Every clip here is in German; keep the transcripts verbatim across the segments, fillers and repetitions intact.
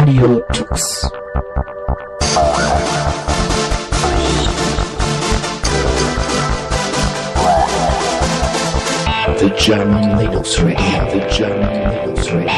Radio Tux. The German Linux Radio, the German Linux Radio.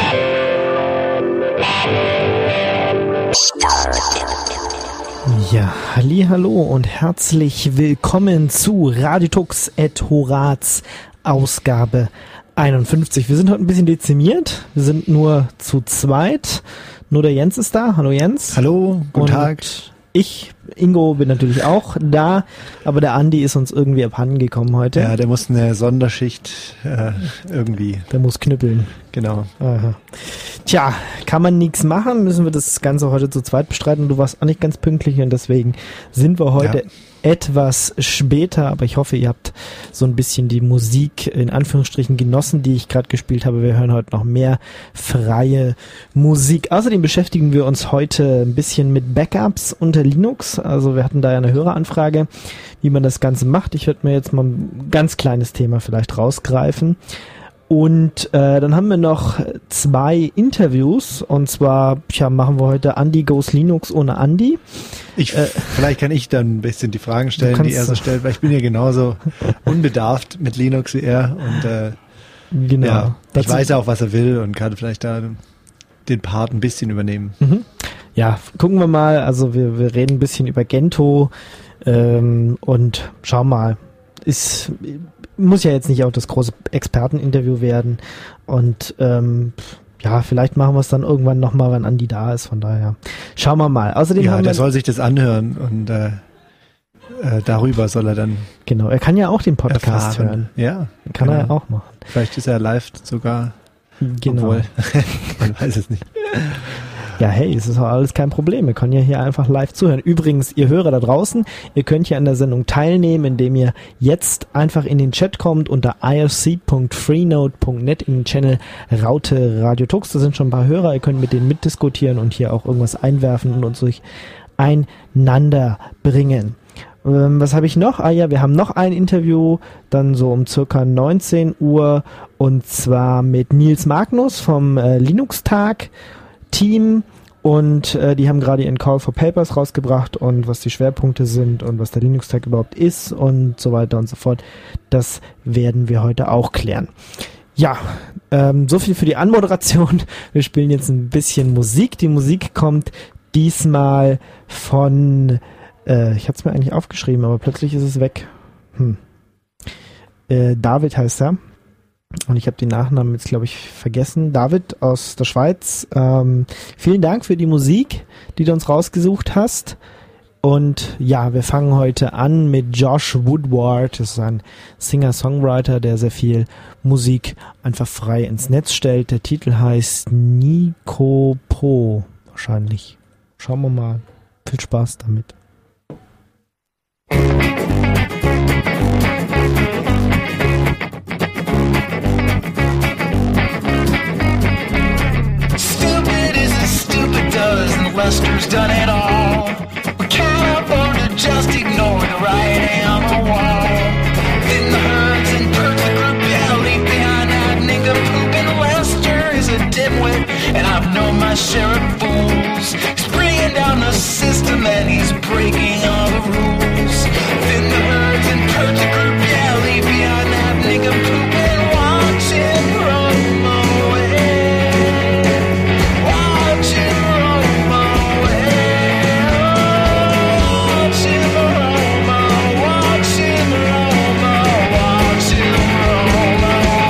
Ja, hallihallo und herzlich willkommen zu Radio Tux et Horaz Ausgabe einundfünfzig. Wir sind heute ein bisschen dezimiert. Wir sind nur zu zweit. Nur der Jens ist da. Hallo Jens. Hallo, guten und Tag. Ich, Ingo, bin natürlich auch da, aber der Andi ist uns irgendwie abhanden gekommen heute. Ja, der muss eine Sonderschicht äh, irgendwie. Der muss knüppeln. Genau. Aha. Tja, kann man nichts machen, müssen wir das Ganze heute zu zweit bestreiten. Du warst auch nicht ganz pünktlich und deswegen sind wir heute ja. etwas später, aber ich hoffe, ihr habt so ein bisschen die Musik in Anführungsstrichen genossen, die ich gerade gespielt habe. Wir hören heute noch mehr freie Musik. Außerdem beschäftigen wir uns heute ein bisschen mit Backups unter Linux. Also wir hatten da ja eine Höreranfrage, wie man das Ganze macht. Ich werde mir jetzt mal ein ganz kleines Thema vielleicht rausgreifen. Und äh, dann haben wir noch zwei Interviews und zwar tja, machen wir heute Andi Goes Linux ohne Andi. Ich, äh, vielleicht kann ich dann ein bisschen die Fragen stellen, die er so stellt, weil ich bin ja genauso unbedarft mit Linux wie er und äh, genau. ja, ich weiß ja auch, was er will und kann vielleicht da den Part ein bisschen übernehmen. Mhm. Ja, gucken wir mal, also wir, wir reden ein bisschen über Gentoo ähm, und schauen mal, ist... muss ja jetzt nicht auch das große Experteninterview werden und ähm, ja, vielleicht machen wir es dann irgendwann nochmal, wenn Andi da ist, von daher schauen wir mal. Außerdem ja, haben der wir, soll sich das anhören und äh, äh, darüber soll er dann genau, er kann ja auch den Podcast erfahren. hören. Ja. Kann genau. er ja auch machen. Vielleicht ist er live sogar, genau. Obwohl, man weiß es nicht. Ja, hey, es ist auch alles kein Problem. Wir können ja hier einfach live zuhören. Übrigens, ihr Hörer da draußen, ihr könnt hier an der Sendung teilnehmen, indem ihr jetzt einfach in den Chat kommt unter i r c punkt freenode punkt net in den Channel Raute Radio Tux. Da sind schon ein paar Hörer. Ihr könnt mit denen mitdiskutieren und hier auch irgendwas einwerfen und uns durcheinander bringen. Ähm, was habe ich noch? Ah ja, wir haben noch ein Interview, dann so um circa neunzehn Uhr und zwar mit Nils Magnus vom äh, Linux-Tag Team und äh, die haben gerade ihren Call for Papers rausgebracht und was die Schwerpunkte sind und was der Linux-Tag überhaupt ist und so weiter und so fort. Das werden wir heute auch klären. Ja, ähm, so viel für die Anmoderation. Wir spielen jetzt ein bisschen Musik. Die Musik kommt diesmal von, äh, ich hatte es mir eigentlich aufgeschrieben, aber plötzlich ist es weg. Hm. Äh, David heißt er. Und ich habe den Nachnamen jetzt, glaube ich, vergessen. David aus der Schweiz. Ähm, vielen Dank für die Musik, die du uns rausgesucht hast. Und ja, wir fangen heute an mit Josh Woodward. Das ist ein Singer-Songwriter, der sehr viel Musik einfach frei ins Netz stellt. Der Titel heißt Nikopo wahrscheinlich. Schauen wir mal. Viel Spaß damit. Lester's done it all. We can't afford to just ignore the writing on the wall. In the herds and perfect group, yeah, leave behind that nigga pooping. Lester is a dimwit, and I've known my share of fools. He's bringing down the system and he's breaking all the rules. In the herds and perfect group, yeah, leave behind that nigga pooping. Watch him roam away. Watch him roam away. Watch him roam away. Watch him roam away. Watch him roam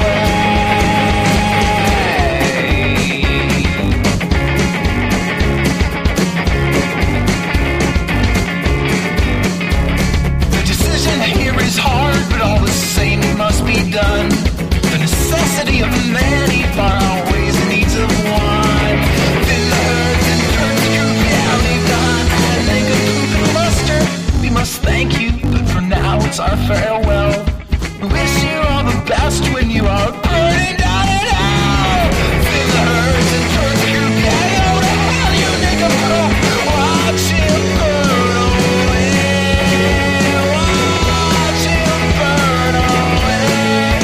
away. The decision here is hard, but all the same it must be done. The necessity of many far outweighs the needs of one. Then the herds and turns group, yeah, leave behind that nigga poop and luster. We must thank you, but for now it's our farewell. We wish you all the best when you are burning down in hell. Then the herds and turns group, yeah, yo, to hell, you nigga poop. Watch him burn away. Watch him burn away.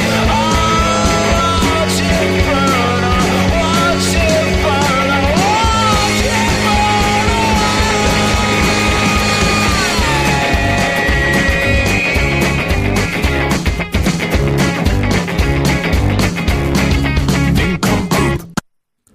Watch him burn away. Watch him burn away. Watch him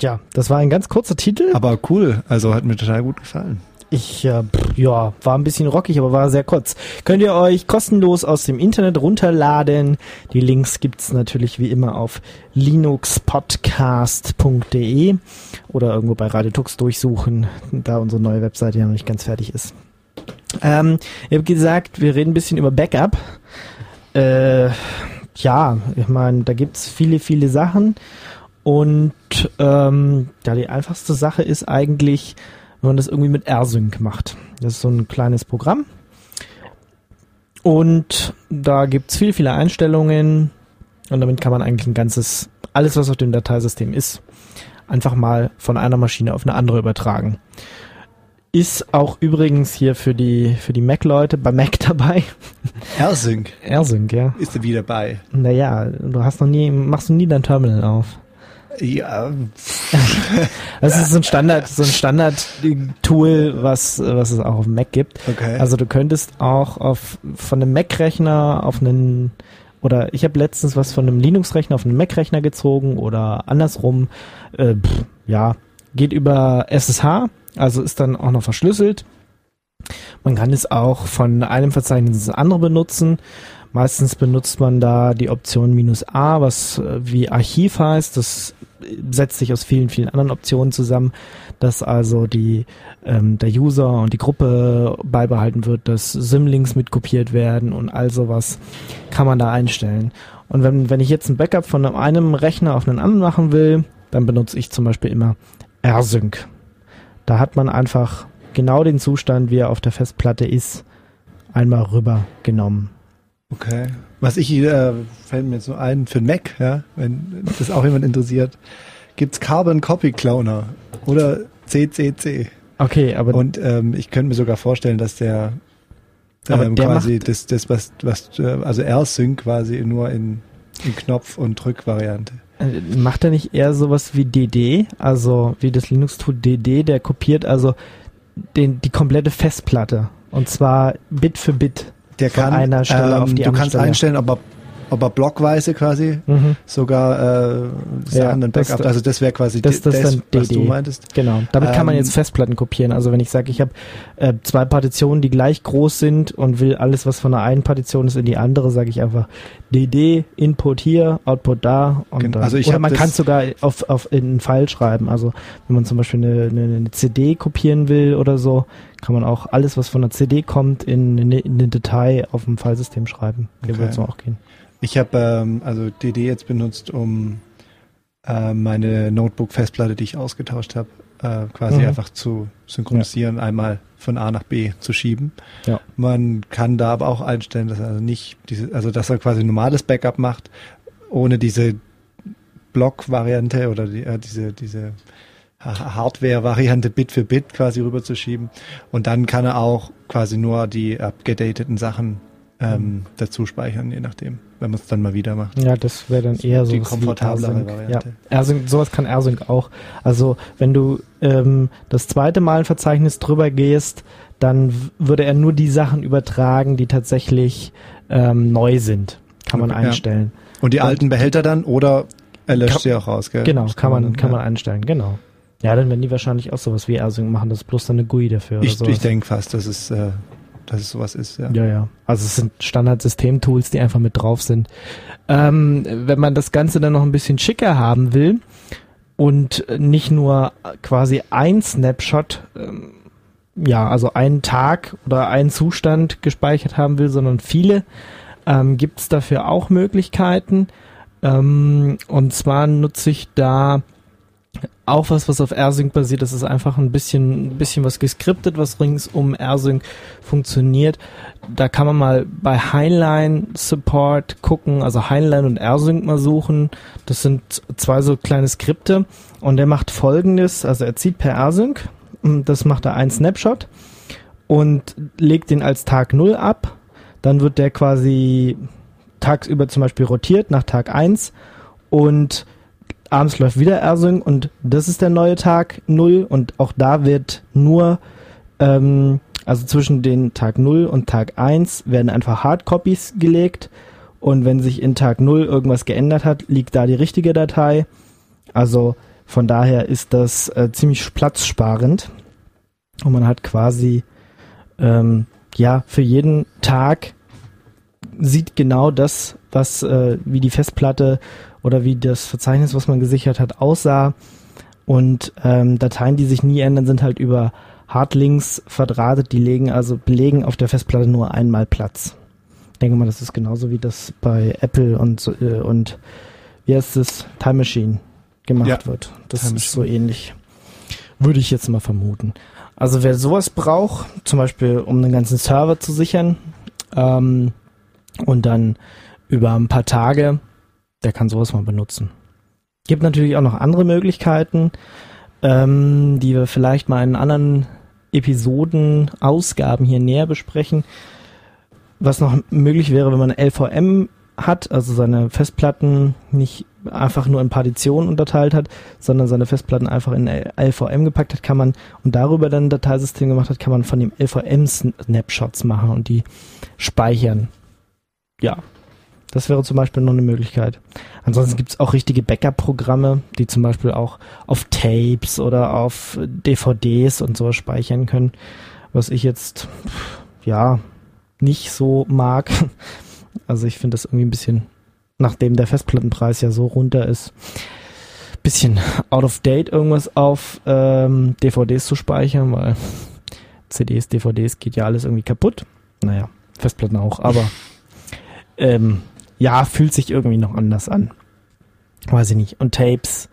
Ja, das war ein ganz kurzer Titel. Aber cool, also hat mir total gut gefallen. Ich, äh, ja, war ein bisschen rockig, aber war sehr kurz. Könnt ihr euch kostenlos aus dem Internet runterladen. Die Links gibt's natürlich wie immer auf linuxpodcast punkt de oder irgendwo bei Radio Tux durchsuchen, da unsere neue Webseite ja noch nicht ganz fertig ist. Ähm, ich habe gesagt, wir reden ein bisschen über Backup. Äh, ja, ich meine, da gibt's viele, viele Sachen. Und ähm, ja, die einfachste Sache ist eigentlich, wenn man das irgendwie mit AirSync macht. Das ist so ein kleines Programm. Und da gibt's viele, viele Einstellungen. Und damit kann man eigentlich ein ganzes, alles was auf dem Dateisystem ist, einfach mal von einer Maschine auf eine andere übertragen. Ist auch übrigens hier für die für die Mac-Leute bei Mac dabei. AirSync. AirSync, ja. Ist er wieder bei? Naja, du hast noch nie, machst du nie dein Terminal auf. Ja. Das ist so ein Standard, so ein Standard-Tool, was, was es auch auf dem Mac gibt. Okay. Also du könntest auch auf, von einem Mac-Rechner auf einen, oder ich habe letztens was von einem Linux-Rechner auf einen Mac-Rechner gezogen oder andersrum, äh, pff, ja, geht über S S H, also ist dann auch noch verschlüsselt. Man kann es auch von einem Verzeichnis ins andere benutzen. Meistens benutzt man da die Option minus A, was äh, wie Archiv heißt. Das setzt sich aus vielen, vielen anderen Optionen zusammen, dass also die ähm, der User und die Gruppe beibehalten wird, dass Symlinks mitkopiert werden und all sowas kann man da einstellen. Und wenn, wenn ich jetzt ein Backup von einem Rechner auf einen anderen machen will, dann benutze ich zum Beispiel immer AirSync. Da hat man einfach genau den Zustand, wie er auf der Festplatte ist, einmal rübergenommen. Okay. Was ich, äh, fällt mir jetzt so ein, für Mac, ja, wenn das auch jemand interessiert, gibt's Carbon Copy Cloner oder C C C. Okay, aber Und ähm, ich könnte mir sogar vorstellen, dass der, Aber ähm, der quasi macht- das, das was, was, äh, also AirSync quasi nur in, in Knopf- und Drückvariante. äh, macht er nicht eher sowas wie D D, also wie das Linux-Tool D D, der kopiert also den, die komplette Festplatte und zwar Bit für Bit. Der Von kann, einer Stelle ähm, auf die du andere kannst Stelle. einstellen, ob er, ob er blockweise quasi Mhm. sogar äh, Sachen Ja, dann das- Backup, also das wäre quasi das- das das, dann was D D. du meintest. Genau, damit kann man Ähm, jetzt Festplatten kopieren. Also wenn ich sage, ich habe äh, zwei Partitionen, die gleich groß sind und will alles, was von der einen Partition ist, in die andere, sage ich einfach D D, Input hier, Output da. Und Genau, dann, also ich oder hab man das- kann es sogar auf, auf in einen File schreiben. Also wenn man zum Beispiel eine, eine, eine C D kopieren will oder so, kann man auch alles, was von der C D kommt, in eine, in eine Datei auf dem Filesystem schreiben. Hier Okay. würde es auch gehen. Ich habe ähm, also D D jetzt benutzt, um äh, meine Notebook-Festplatte, die ich ausgetauscht habe, äh, quasi Mhm. einfach zu synchronisieren, einmal von A nach B zu schieben. Ja. Man kann da aber auch einstellen, dass er also nicht diese, also dass er quasi ein normales Backup macht, ohne diese Block-Variante oder die, äh, diese diese Ha- Hardware-Variante Bit für Bit quasi rüberzuschieben. Und dann kann er auch quasi nur die abgedateten Sachen ähm, dazu speichern, je nachdem, wenn man es dann mal wieder macht. Ja, das wäre dann eher so Die was wie komfortablere AirSync. Variante. Ja, AirSync, sowas kann AirSync auch. Also wenn du ähm, das zweite Mal ein Verzeichnis drüber gehst, dann w- würde er nur die Sachen übertragen, die tatsächlich ähm, neu sind. Kann man Okay, ja. einstellen. Und die Und- alten behält er dann oder er löscht Kann- sie auch raus, gell? Genau, Das kann man, dann, kann ja. man einstellen, genau. Ja, dann werden die wahrscheinlich auch sowas wie AirSync machen, das ist bloß dann eine G U I dafür oder Ich, sowas. ich denke fast, dass es, äh, dass es sowas ist, ja. Ja, ja. Also es sind Standard-System-Tools, die einfach mit drauf sind. Ähm, wenn man das Ganze dann noch ein bisschen schicker haben will und nicht nur quasi ein Snapshot, ähm, ja, also einen Tag oder einen Zustand gespeichert haben will, sondern viele, ähm, gibt es dafür auch Möglichkeiten. Ähm, und zwar nutze ich da auch was, was auf AirSync basiert. Das ist einfach ein bisschen, ein bisschen was geskriptet, was rings um AirSync funktioniert. Da kann man mal bei Highline Support gucken, also Highline und AirSync mal suchen. Das sind zwei so kleine Skripte und der macht Folgendes, also er zieht per AirSync, das macht er ein Snapshot und legt den als Tag null ab. Dann wird der quasi tagsüber zum Beispiel rotiert nach Tag eins und abends läuft wieder AirSync und das ist der neue Tag null und auch da wird nur, ähm, also zwischen den Tag null und Tag eins werden einfach Hardcopies gelegt und wenn sich in Tag null irgendwas geändert hat, liegt da die richtige Datei. Also Von daher ist das äh, ziemlich platzsparend und man hat quasi ähm, ja für jeden Tag sieht genau das, was äh, wie die Festplatte oder wie das Verzeichnis, was man gesichert hat, aussah. Und ähm, Dateien, die sich nie ändern, sind halt über Hardlinks verdrahtet. Die legen also belegen auf der Festplatte nur einmal Platz. Ich denke mal, das ist genauso wie das bei Apple und so, äh, und wie heißt es, Time Machine gemacht Ja, wird. Das Time ist so ähnlich. Würde ich jetzt mal vermuten. Also wer sowas braucht, zum Beispiel um einen ganzen Server zu sichern, ähm, und dann über ein paar Tage, der kann sowas mal benutzen. Gibt natürlich auch noch andere Möglichkeiten, ähm, die wir vielleicht mal in anderen Episoden, Ausgaben hier näher besprechen. Was noch möglich wäre, wenn man L V M hat, also seine Festplatten nicht einfach nur in Partitionen unterteilt hat, sondern seine Festplatten einfach in L V M gepackt hat, kann man, und darüber dann ein Dateisystem gemacht hat, kann man von dem L V M-Snapshots machen und die speichern. Ja, das wäre zum Beispiel noch eine Möglichkeit. Ansonsten gibt es auch richtige Backup-Programme, die zum Beispiel auch auf Tapes oder auf D V Ds und so speichern können, was ich jetzt, ja, nicht so mag. Also ich finde das irgendwie ein bisschen, nachdem der Festplattenpreis ja so runter ist, bisschen out of date, irgendwas auf ähm, D V Ds zu speichern, weil C Ds, D V Ds geht ja alles irgendwie kaputt. Naja, Festplatten auch, aber ähm, ja, fühlt sich irgendwie noch anders an. Weiß ich nicht. Und Tapes,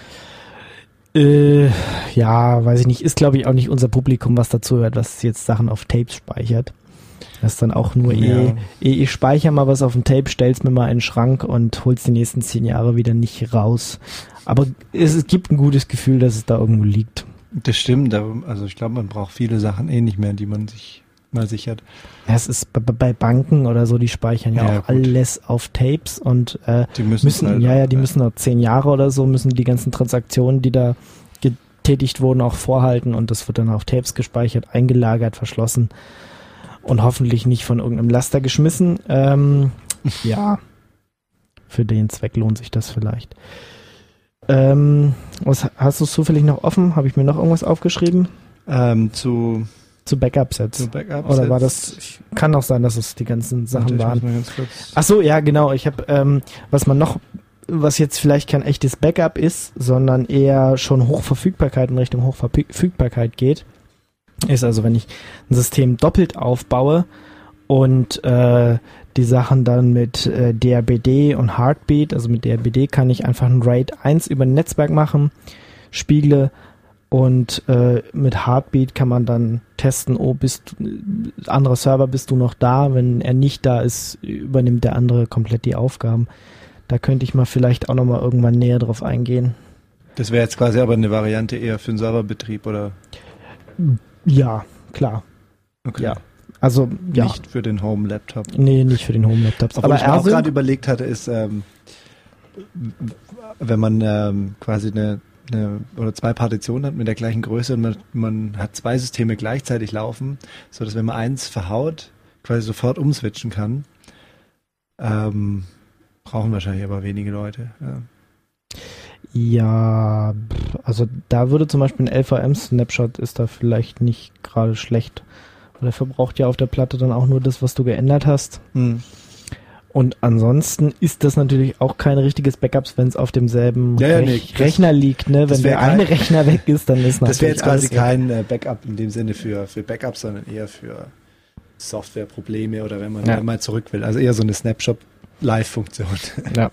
äh, ja, weiß ich nicht, ist glaube ich auch nicht unser Publikum, was dazu hört, was jetzt Sachen auf Tapes speichert. Das ist dann auch nur Ja. eh, eh, ich speichere mal was auf dem Tape, stell's mir mal in den Schrank und hol's die nächsten zehn Jahre wieder nicht raus. Aber es, es gibt ein gutes Gefühl, dass es da irgendwo liegt. Das stimmt, aber- also ich glaube, man braucht viele Sachen eh nicht mehr, die man sich mal sichert. Ja, es ist bei, bei Banken oder so, die speichern ja, Ja, auch gut. alles auf Tapes und äh, Die müssen, müssen, halt, ja, ja, die müssen auch zehn Jahre oder so, müssen die ganzen Transaktionen, die da getätigt wurden, auch vorhalten und das wird dann auf Tapes gespeichert, eingelagert, verschlossen und hoffentlich nicht von irgendeinem Laster geschmissen. Ähm, ja, für den Zweck lohnt sich das vielleicht. Ähm, was hast du zufällig noch offen? Habe ich mir noch irgendwas aufgeschrieben? ähm, zu, Zu Backup-Sets? zu Backups. Oder war das, kann auch sein, dass es die ganzen Sachen Ich muss waren. mal ganz kurz. Ach so, ja, genau. Ich habe, ähm, was man noch, was jetzt vielleicht kein echtes Backup ist, sondern eher schon Hochverfügbarkeit in Richtung Hochverfügbarkeit geht, ist also, wenn ich ein System doppelt aufbaue und äh, die Sachen dann mit äh, D R B D und Heartbeat, also mit D R B D kann ich einfach ein RAID eins über ein Netzwerk machen, spiegle und äh, mit Heartbeat kann man dann testen, oh, bist du, anderer Server, bist du noch da? Wenn er nicht da ist, übernimmt der andere komplett die Aufgaben. Da könnte ich mal vielleicht auch nochmal irgendwann näher drauf eingehen. Das wäre jetzt quasi aber eine Variante eher für den Serverbetrieb, oder? Ja, klar. Okay. Ja. Also, ja. Nicht für den Home-Laptop. Nee, nicht für den Home-Laptops. Obwohl Aber ich mir auch AirSync- gerade überlegt hatte, ist, ähm, wenn man ähm, quasi eine, eine oder zwei Partitionen hat mit der gleichen Größe und man, man hat zwei Systeme gleichzeitig laufen, so dass wenn man eins verhaut, quasi sofort umswitchen kann, ähm, brauchen wahrscheinlich aber wenige Leute. Ja. Ja, pff, also da würde zum Beispiel ein L V M-Snapshot ist da vielleicht nicht gerade schlecht. Weil der verbraucht ja auf der Platte dann auch nur das, was du geändert hast. Hm. Und ansonsten ist das natürlich auch kein richtiges Backup, wenn es auf demselben Ja, ja, Rech- nee, das- Rechner liegt. Ne? das Wenn wär der kein- eine Rechner weg ist, dann ist Das wäre natürlich jetzt quasi alles weg. kein äh, Backup in dem Sinne für, für Backup, sondern eher für Softwareprobleme oder wenn man Ja. mal zurück will. Also eher so eine Snapshot-Live-Funktion. Ja,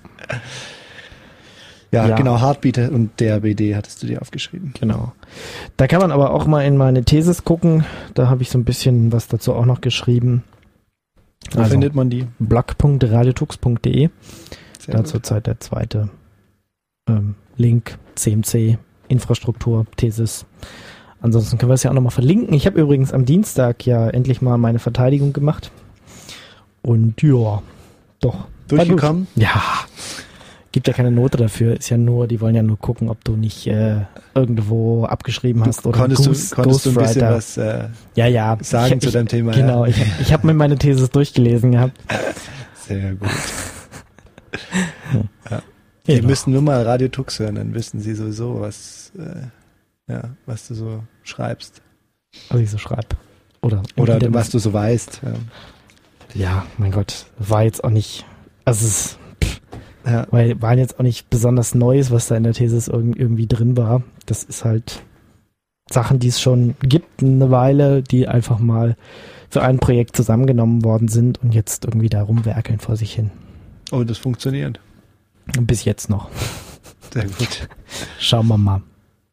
Ja, Ja. genau, Heartbeat und D R B D hattest du dir aufgeschrieben. genau. Da kann man aber auch mal in meine Thesis gucken. Da habe ich so ein bisschen was dazu auch noch geschrieben. Wo Also findet man die? blog punkt radiotux punkt de. Sehr Da gut. zurzeit der zweite ähm, Link, C M C, Infrastruktur, Thesis. Ansonsten können wir es ja auch nochmal verlinken. Ich habe übrigens am Dienstag ja endlich mal meine Verteidigung gemacht. Und ja, doch. war Durchgekommen? gut. Ja, gibt ja keine Note dafür. Ist ja nur, die wollen ja nur gucken, ob du nicht äh, irgendwo abgeschrieben hast. oder konntest Goose- du, konntest du ein bisschen Ghostwriter. was äh, ja, ja. sagen ich, zu ich, deinem Thema? Genau, Ja. ich, ich habe mir meine Thesis durchgelesen gehabt. Sehr gut. ja. Die Ja, müssen nur mal Radio Tux hören, dann wissen sie sowieso, was, äh, ja, was du so schreibst. was ich so schreibe. Oder, Oder Internet. was du so weißt. Ja. Ja, mein Gott, war jetzt auch nicht, also es Ja. weil war jetzt auch nicht besonders Neues, was da in der Thesis irg- irgendwie drin war. Das ist halt Sachen, die es schon gibt eine Weile, die einfach mal für ein Projekt zusammengenommen worden sind und jetzt irgendwie da rumwerkeln vor sich hin. Oh, das funktioniert. Bis jetzt noch. Sehr gut. Schauen wir mal.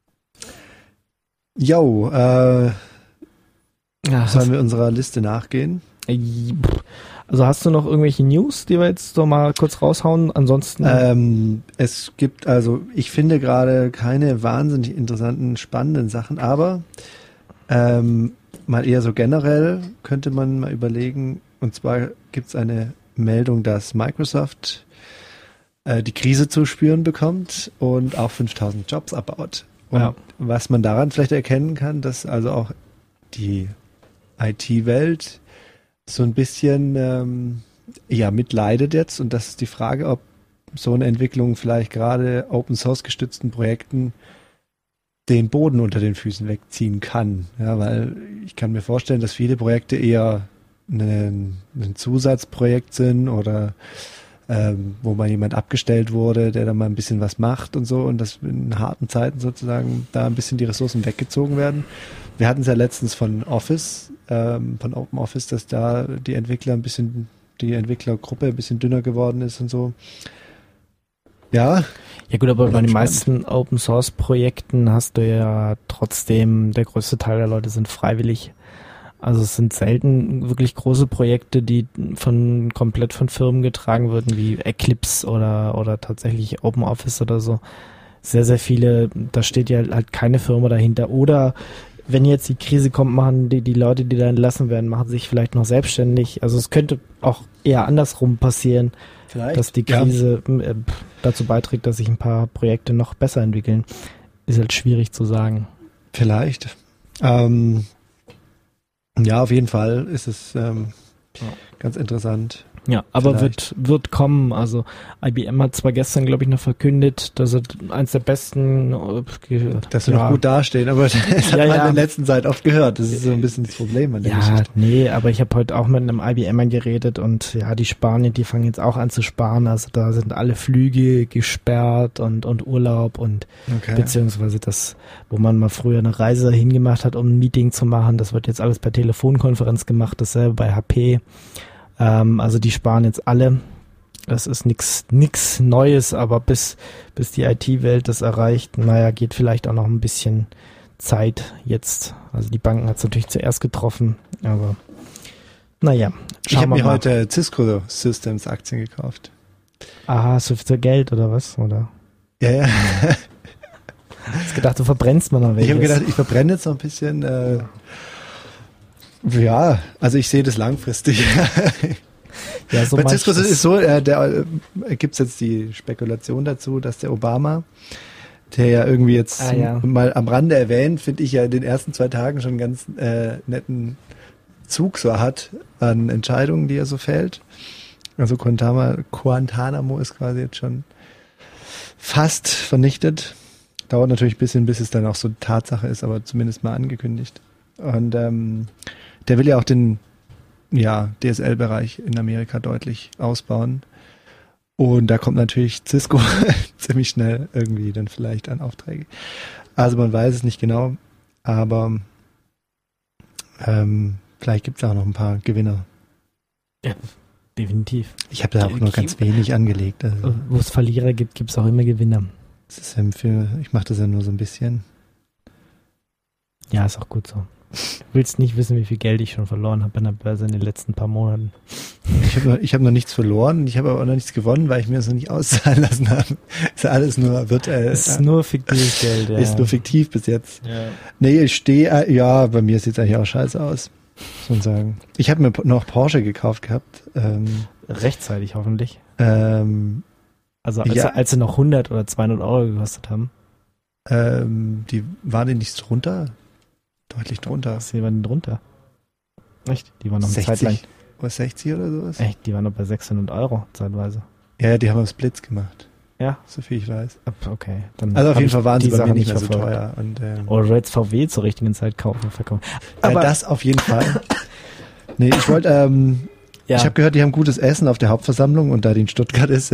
Jo, äh, Ja, sollen wir unserer Liste nachgehen? also hast du noch irgendwelche News, die wir jetzt so mal kurz raushauen? Ansonsten Ähm, es gibt also, ich finde gerade keine wahnsinnig interessanten, spannenden Sachen, aber ähm, mal eher so generell könnte man mal überlegen, und zwar gibt es eine Meldung, dass Microsoft äh, die Krise zu spüren bekommt und auch fünftausend Jobs abbaut. Und Ja. was man daran vielleicht erkennen kann, dass also auch die I T-Welt so ein bisschen ähm, ja, mitleidet jetzt, und das ist die Frage, ob so eine Entwicklung vielleicht gerade Open Source gestützten Projekten den Boden unter den Füßen wegziehen kann. Ja, weil ich kann mir vorstellen, dass viele Projekte eher ein, ein Zusatzprojekt sind oder ähm, wo mal jemand abgestellt wurde, der dann mal ein bisschen was macht und so, und dass in harten Zeiten sozusagen da ein bisschen die Ressourcen weggezogen werden. Wir hatten es ja letztens von Office, ähm, von Open Office, dass da die Entwickler ein bisschen, die Entwicklergruppe ein bisschen dünner geworden ist und so. Ja. Ja gut, aber bei den Spannend. meisten Open Source Projekten hast du ja trotzdem, der größte Teil der Leute sind freiwillig. Also es sind selten wirklich große Projekte, die von komplett von Firmen getragen würden, wie Eclipse oder oder tatsächlich Open Office oder so. Sehr, sehr viele, da steht ja halt keine Firma dahinter. Oder wenn jetzt die Krise kommt, machen die, die Leute, die da entlassen werden, machen sich vielleicht noch selbstständig. Also es könnte auch eher andersrum passieren, Vielleicht. dass die Ja. Krise äh, dazu beiträgt, dass sich ein paar Projekte noch besser entwickeln. Ist halt schwierig zu sagen. Vielleicht. Ähm, ja, auf jeden Fall ist es ähm, Ja. ganz interessant. Ja, aber Vielleicht. wird wird kommen. Also I B M hat zwar gestern, glaube ich, noch verkündet, dass er eins der besten äh, ge- Dass sie ja, noch gut dastehen, aber das hat Ja, man ja. in der letzten Zeit oft gehört. Das ist so ein bisschen das Problem an der Ja, Geschichte. nee, aber ich habe heute auch mit einem I B M geredet und ja, die Spanier, die fangen jetzt auch an zu sparen. Also da sind alle Flüge gesperrt und und Urlaub und Okay. beziehungsweise das, wo man mal früher eine Reise hingemacht hat, um ein Meeting zu machen, das wird jetzt alles per Telefonkonferenz gemacht, dasselbe bei H P. Ähm, also die sparen jetzt alle. Das ist nix nix Neues, aber bis bis die I T-Welt das erreicht, naja, geht vielleicht auch noch ein bisschen Zeit jetzt. Also die Banken hat es natürlich zuerst getroffen, aber naja, Ich habe schauen wir mir mal. heute Cisco Systems Aktien gekauft. Aha, so für Geld oder was? Oder? Ja, ja. Hast gedacht, du verbrennst mal noch welches. Ich habe gedacht, ich verbrenne jetzt noch ein bisschen. Äh, ja, also ich sehe das langfristig. ja, so Bei mach Cisco ich ist das. es so, äh, der äh, gibt es jetzt die Spekulation dazu, dass der Obama, der ja irgendwie jetzt Ah, ja. mal am Rande erwähnt, finde ich ja in den ersten zwei Tagen schon einen ganz äh, netten Zug so hat an Entscheidungen, die er so fällt. Also Guantanamo, Guantanamo ist quasi jetzt schon fast vernichtet. Dauert natürlich ein bisschen, bis es dann auch so Tatsache ist, aber zumindest mal angekündigt. Und ähm, der will ja auch den ja, D S L-Bereich in Amerika deutlich ausbauen. Und da kommt natürlich Cisco ziemlich schnell irgendwie dann vielleicht an Aufträge. Also man weiß es nicht genau, aber ähm, vielleicht gibt es auch noch ein paar Gewinner. Definitiv. Ich habe da auch nur ganz wenig angelegt. Also Wo es Verlierer gibt, gibt es auch immer Gewinner. das ist ja für, ich mache das ja nur so ein bisschen. Ja, ist auch gut so. Du willst nicht wissen, wie viel Geld ich schon verloren habe an der Börse in den letzten paar Monaten. Ich habe noch, ich hab noch nichts verloren, ich habe aber auch noch nichts gewonnen, weil ich mir das noch nicht auszahlen lassen habe. Ist ja alles nur virtuell. Es ist nur fiktives Geld, ja. Ist nur fiktiv bis jetzt. Ja. Nee, ich stehe, ja, bei mir sieht es eigentlich auch scheiße aus, muss man sagen. Ich habe mir noch Porsche gekauft gehabt. Ähm, Rechtzeitig hoffentlich. ähm, Also als, Ja. als sie noch hundert oder zweihundert Euro gekostet haben. ähm, die waren die nicht drunter? Deutlich drunter. Was hier waren drunter? Echt? Die waren noch eine Zeit lang. sechzig oder sechzig oder sowas? Echt, die waren noch bei sechshundert Euro zeitweise. Ja, die haben wir Splits gemacht. Ja. So viel ich weiß. Okay. Dann Also auf hab jeden ich Fall waren sie die bei Sache mir nicht mehr so verfolgt. teuer. Und, ähm, Oder du hättest V W zur richtigen Zeit kaufen und verkaufen. ja, Aber das auf jeden Fall. Nee, ich wollte, ähm, ja. ich habe gehört, die haben gutes Essen auf der Hauptversammlung und da die in Stuttgart ist.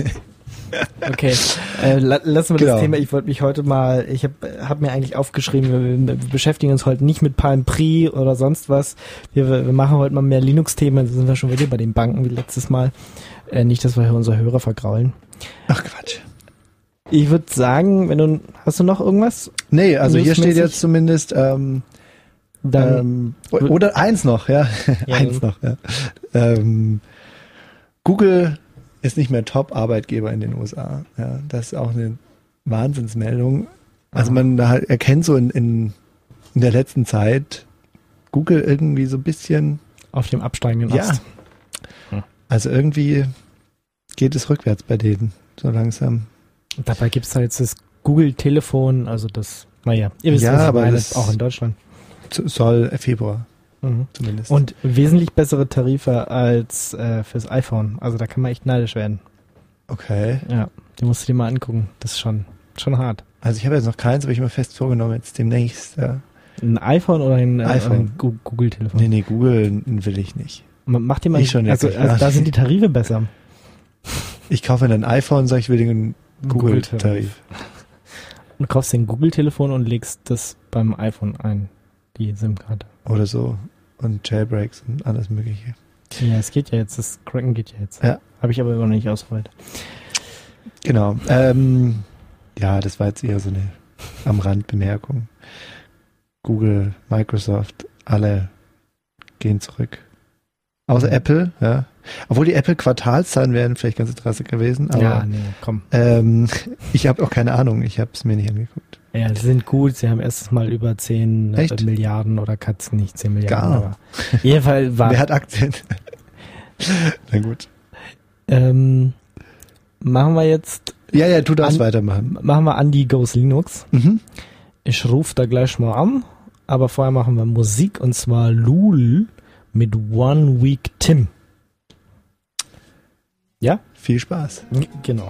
Okay, äh, la lassen wir Genau. das Thema. Ich wollte mich heute mal, ich habe hab mir eigentlich aufgeschrieben, wir, wir beschäftigen uns heute nicht mit Palm Pre oder sonst was. Wir, wir machen heute mal mehr Linux-Themen, dann sind wir schon wieder bei den Banken wie letztes Mal. Äh, nicht, dass wir hier unsere Hörer vergraulen. Ach Quatsch. Ich würde sagen, wenn du, hast du noch irgendwas? Nee, also hier steht Newsmäßig? jetzt zumindest, ähm, Dann, ähm, oder eins noch, ja, Ja, eins dann. noch, ja. Ähm, Google ist nicht mehr Top-Arbeitgeber in den U S A. Ja, das ist auch eine Wahnsinnsmeldung. Also Aha. man halt erkennt so in, in, in der letzten Zeit Google irgendwie so ein bisschen, auf dem absteigenden ja, Ast. also irgendwie geht es rückwärts bei denen, so langsam. Und dabei gibt's da jetzt das Google-Telefon, also das, naja, ihr wisst, Ja, was ich aber meine, das- auch in Deutschland. Soll Februar Mhm. zumindest. Und wesentlich bessere Tarife als äh, fürs iPhone. Also da kann man echt neidisch werden. okay. Ja, die musst du dir mal angucken. Das ist schon, schon hart. Also ich habe jetzt noch keins, aber ich habe mir fest vorgenommen, jetzt demnächst. Ja. Ein iPhone oder ein, äh, iPhone. ein Gu- Google-Telefon? Nee, nee, Google will ich nicht. Ma- Mach dir mal, Ich schon, ja, also, klar. also da sind die Tarife besser. Ich kaufe mir ein iPhone, sage ich will den Google-Tarif. Und kaufst den Google-Telefon und legst das beim iPhone ein, die SIM-Karte. Oder so. Und Jailbreaks und alles mögliche. Ja, es geht ja jetzt, das Cracken geht ja jetzt. Ja. Habe ich aber immer noch nicht ausgerollt. Genau. Ähm, ja, das war jetzt eher so eine am Rand Bemerkung. Google, Microsoft, alle gehen zurück. Außer Mhm. Apple, ja. Obwohl die Apple-Quartalszahlen wären vielleicht ganz interessant gewesen, aber Ja, nee, komm. ähm, ich habe auch keine Ahnung, ich habe es mir nicht angeguckt. Ja, sie sind gut. Sie haben erstes Mal über zehn Echt? äh, Milliarden oder Katzen, nicht zehn Milliarden. Gar. Aber auf jeden Fall war. Wer hat Aktien? Na gut. Ähm, machen wir jetzt, Ja, ja, du darfst An- weitermachen. machen wir Andy Goes Linux. Mhm. Ich rufe da gleich mal an, aber vorher machen wir Musik und zwar Lul mit One Week Tim. Ja? Viel Spaß. Genau.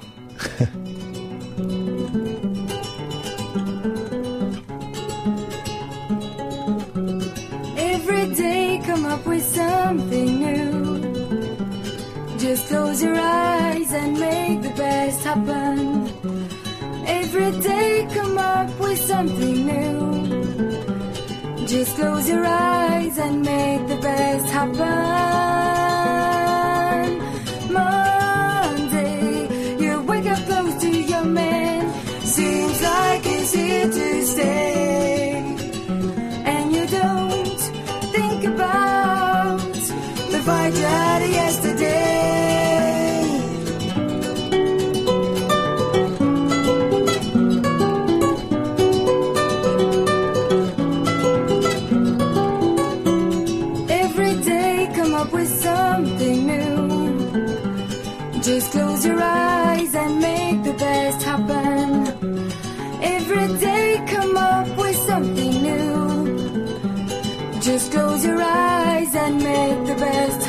Every day come up with something new. Just close your eyes and make the best happen. Every day come up with something new. Just close your eyes and make the best happen. Monday, you wake up close to your man. Seems like he's here to stay. And you don't think about the fight you had yesterday. Every day come up with something new. Just close your eyes and make the best happen. Every day come up with something new. Just close your eyes and make the best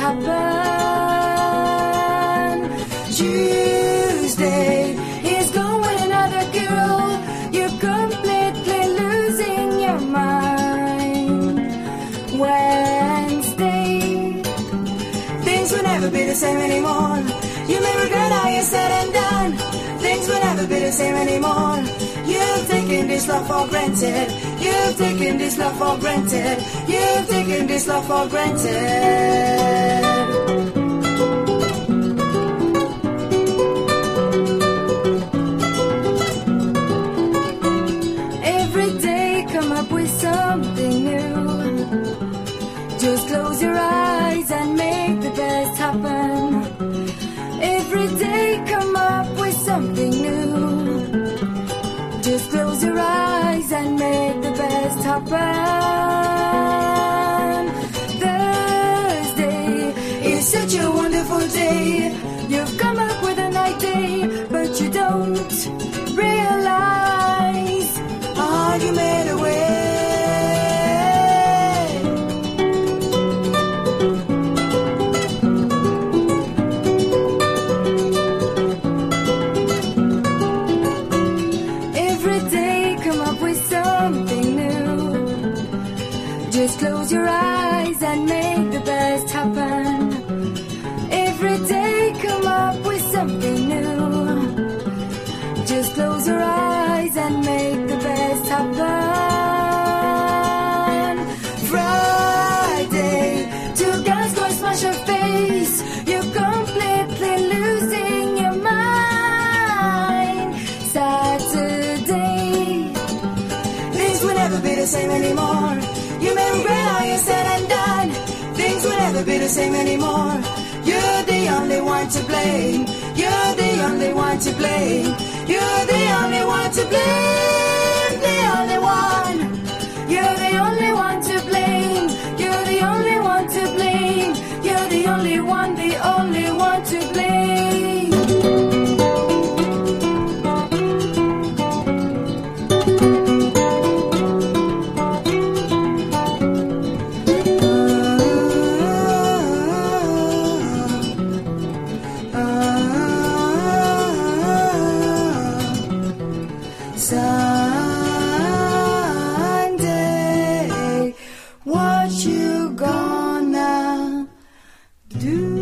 happen. Tuesday is going another girl. You're completely losing your mind. Wednesday, things will never be the same anymore. You may regret how you said and done. Things will never be the same anymore. You've taken this love for granted. You've taken this love for granted. You've taken this love for granted. Every day come up with something new. Just close your eyes and make the best happen. Every day come up with something new. Just close your eyes and make the best happen. Thursday is such a wonderful day. You've come up with an idea, but you don't realize how you made a way. same anymore. You may regret all you said and done. Things will never be the same anymore. You're the only one to blame. You're the only one to blame. You're the only one to blame. The only one. You're the only one to blame. You're the only one to blame. You're the only one, the only one to blame. Sunday, what you gonna do?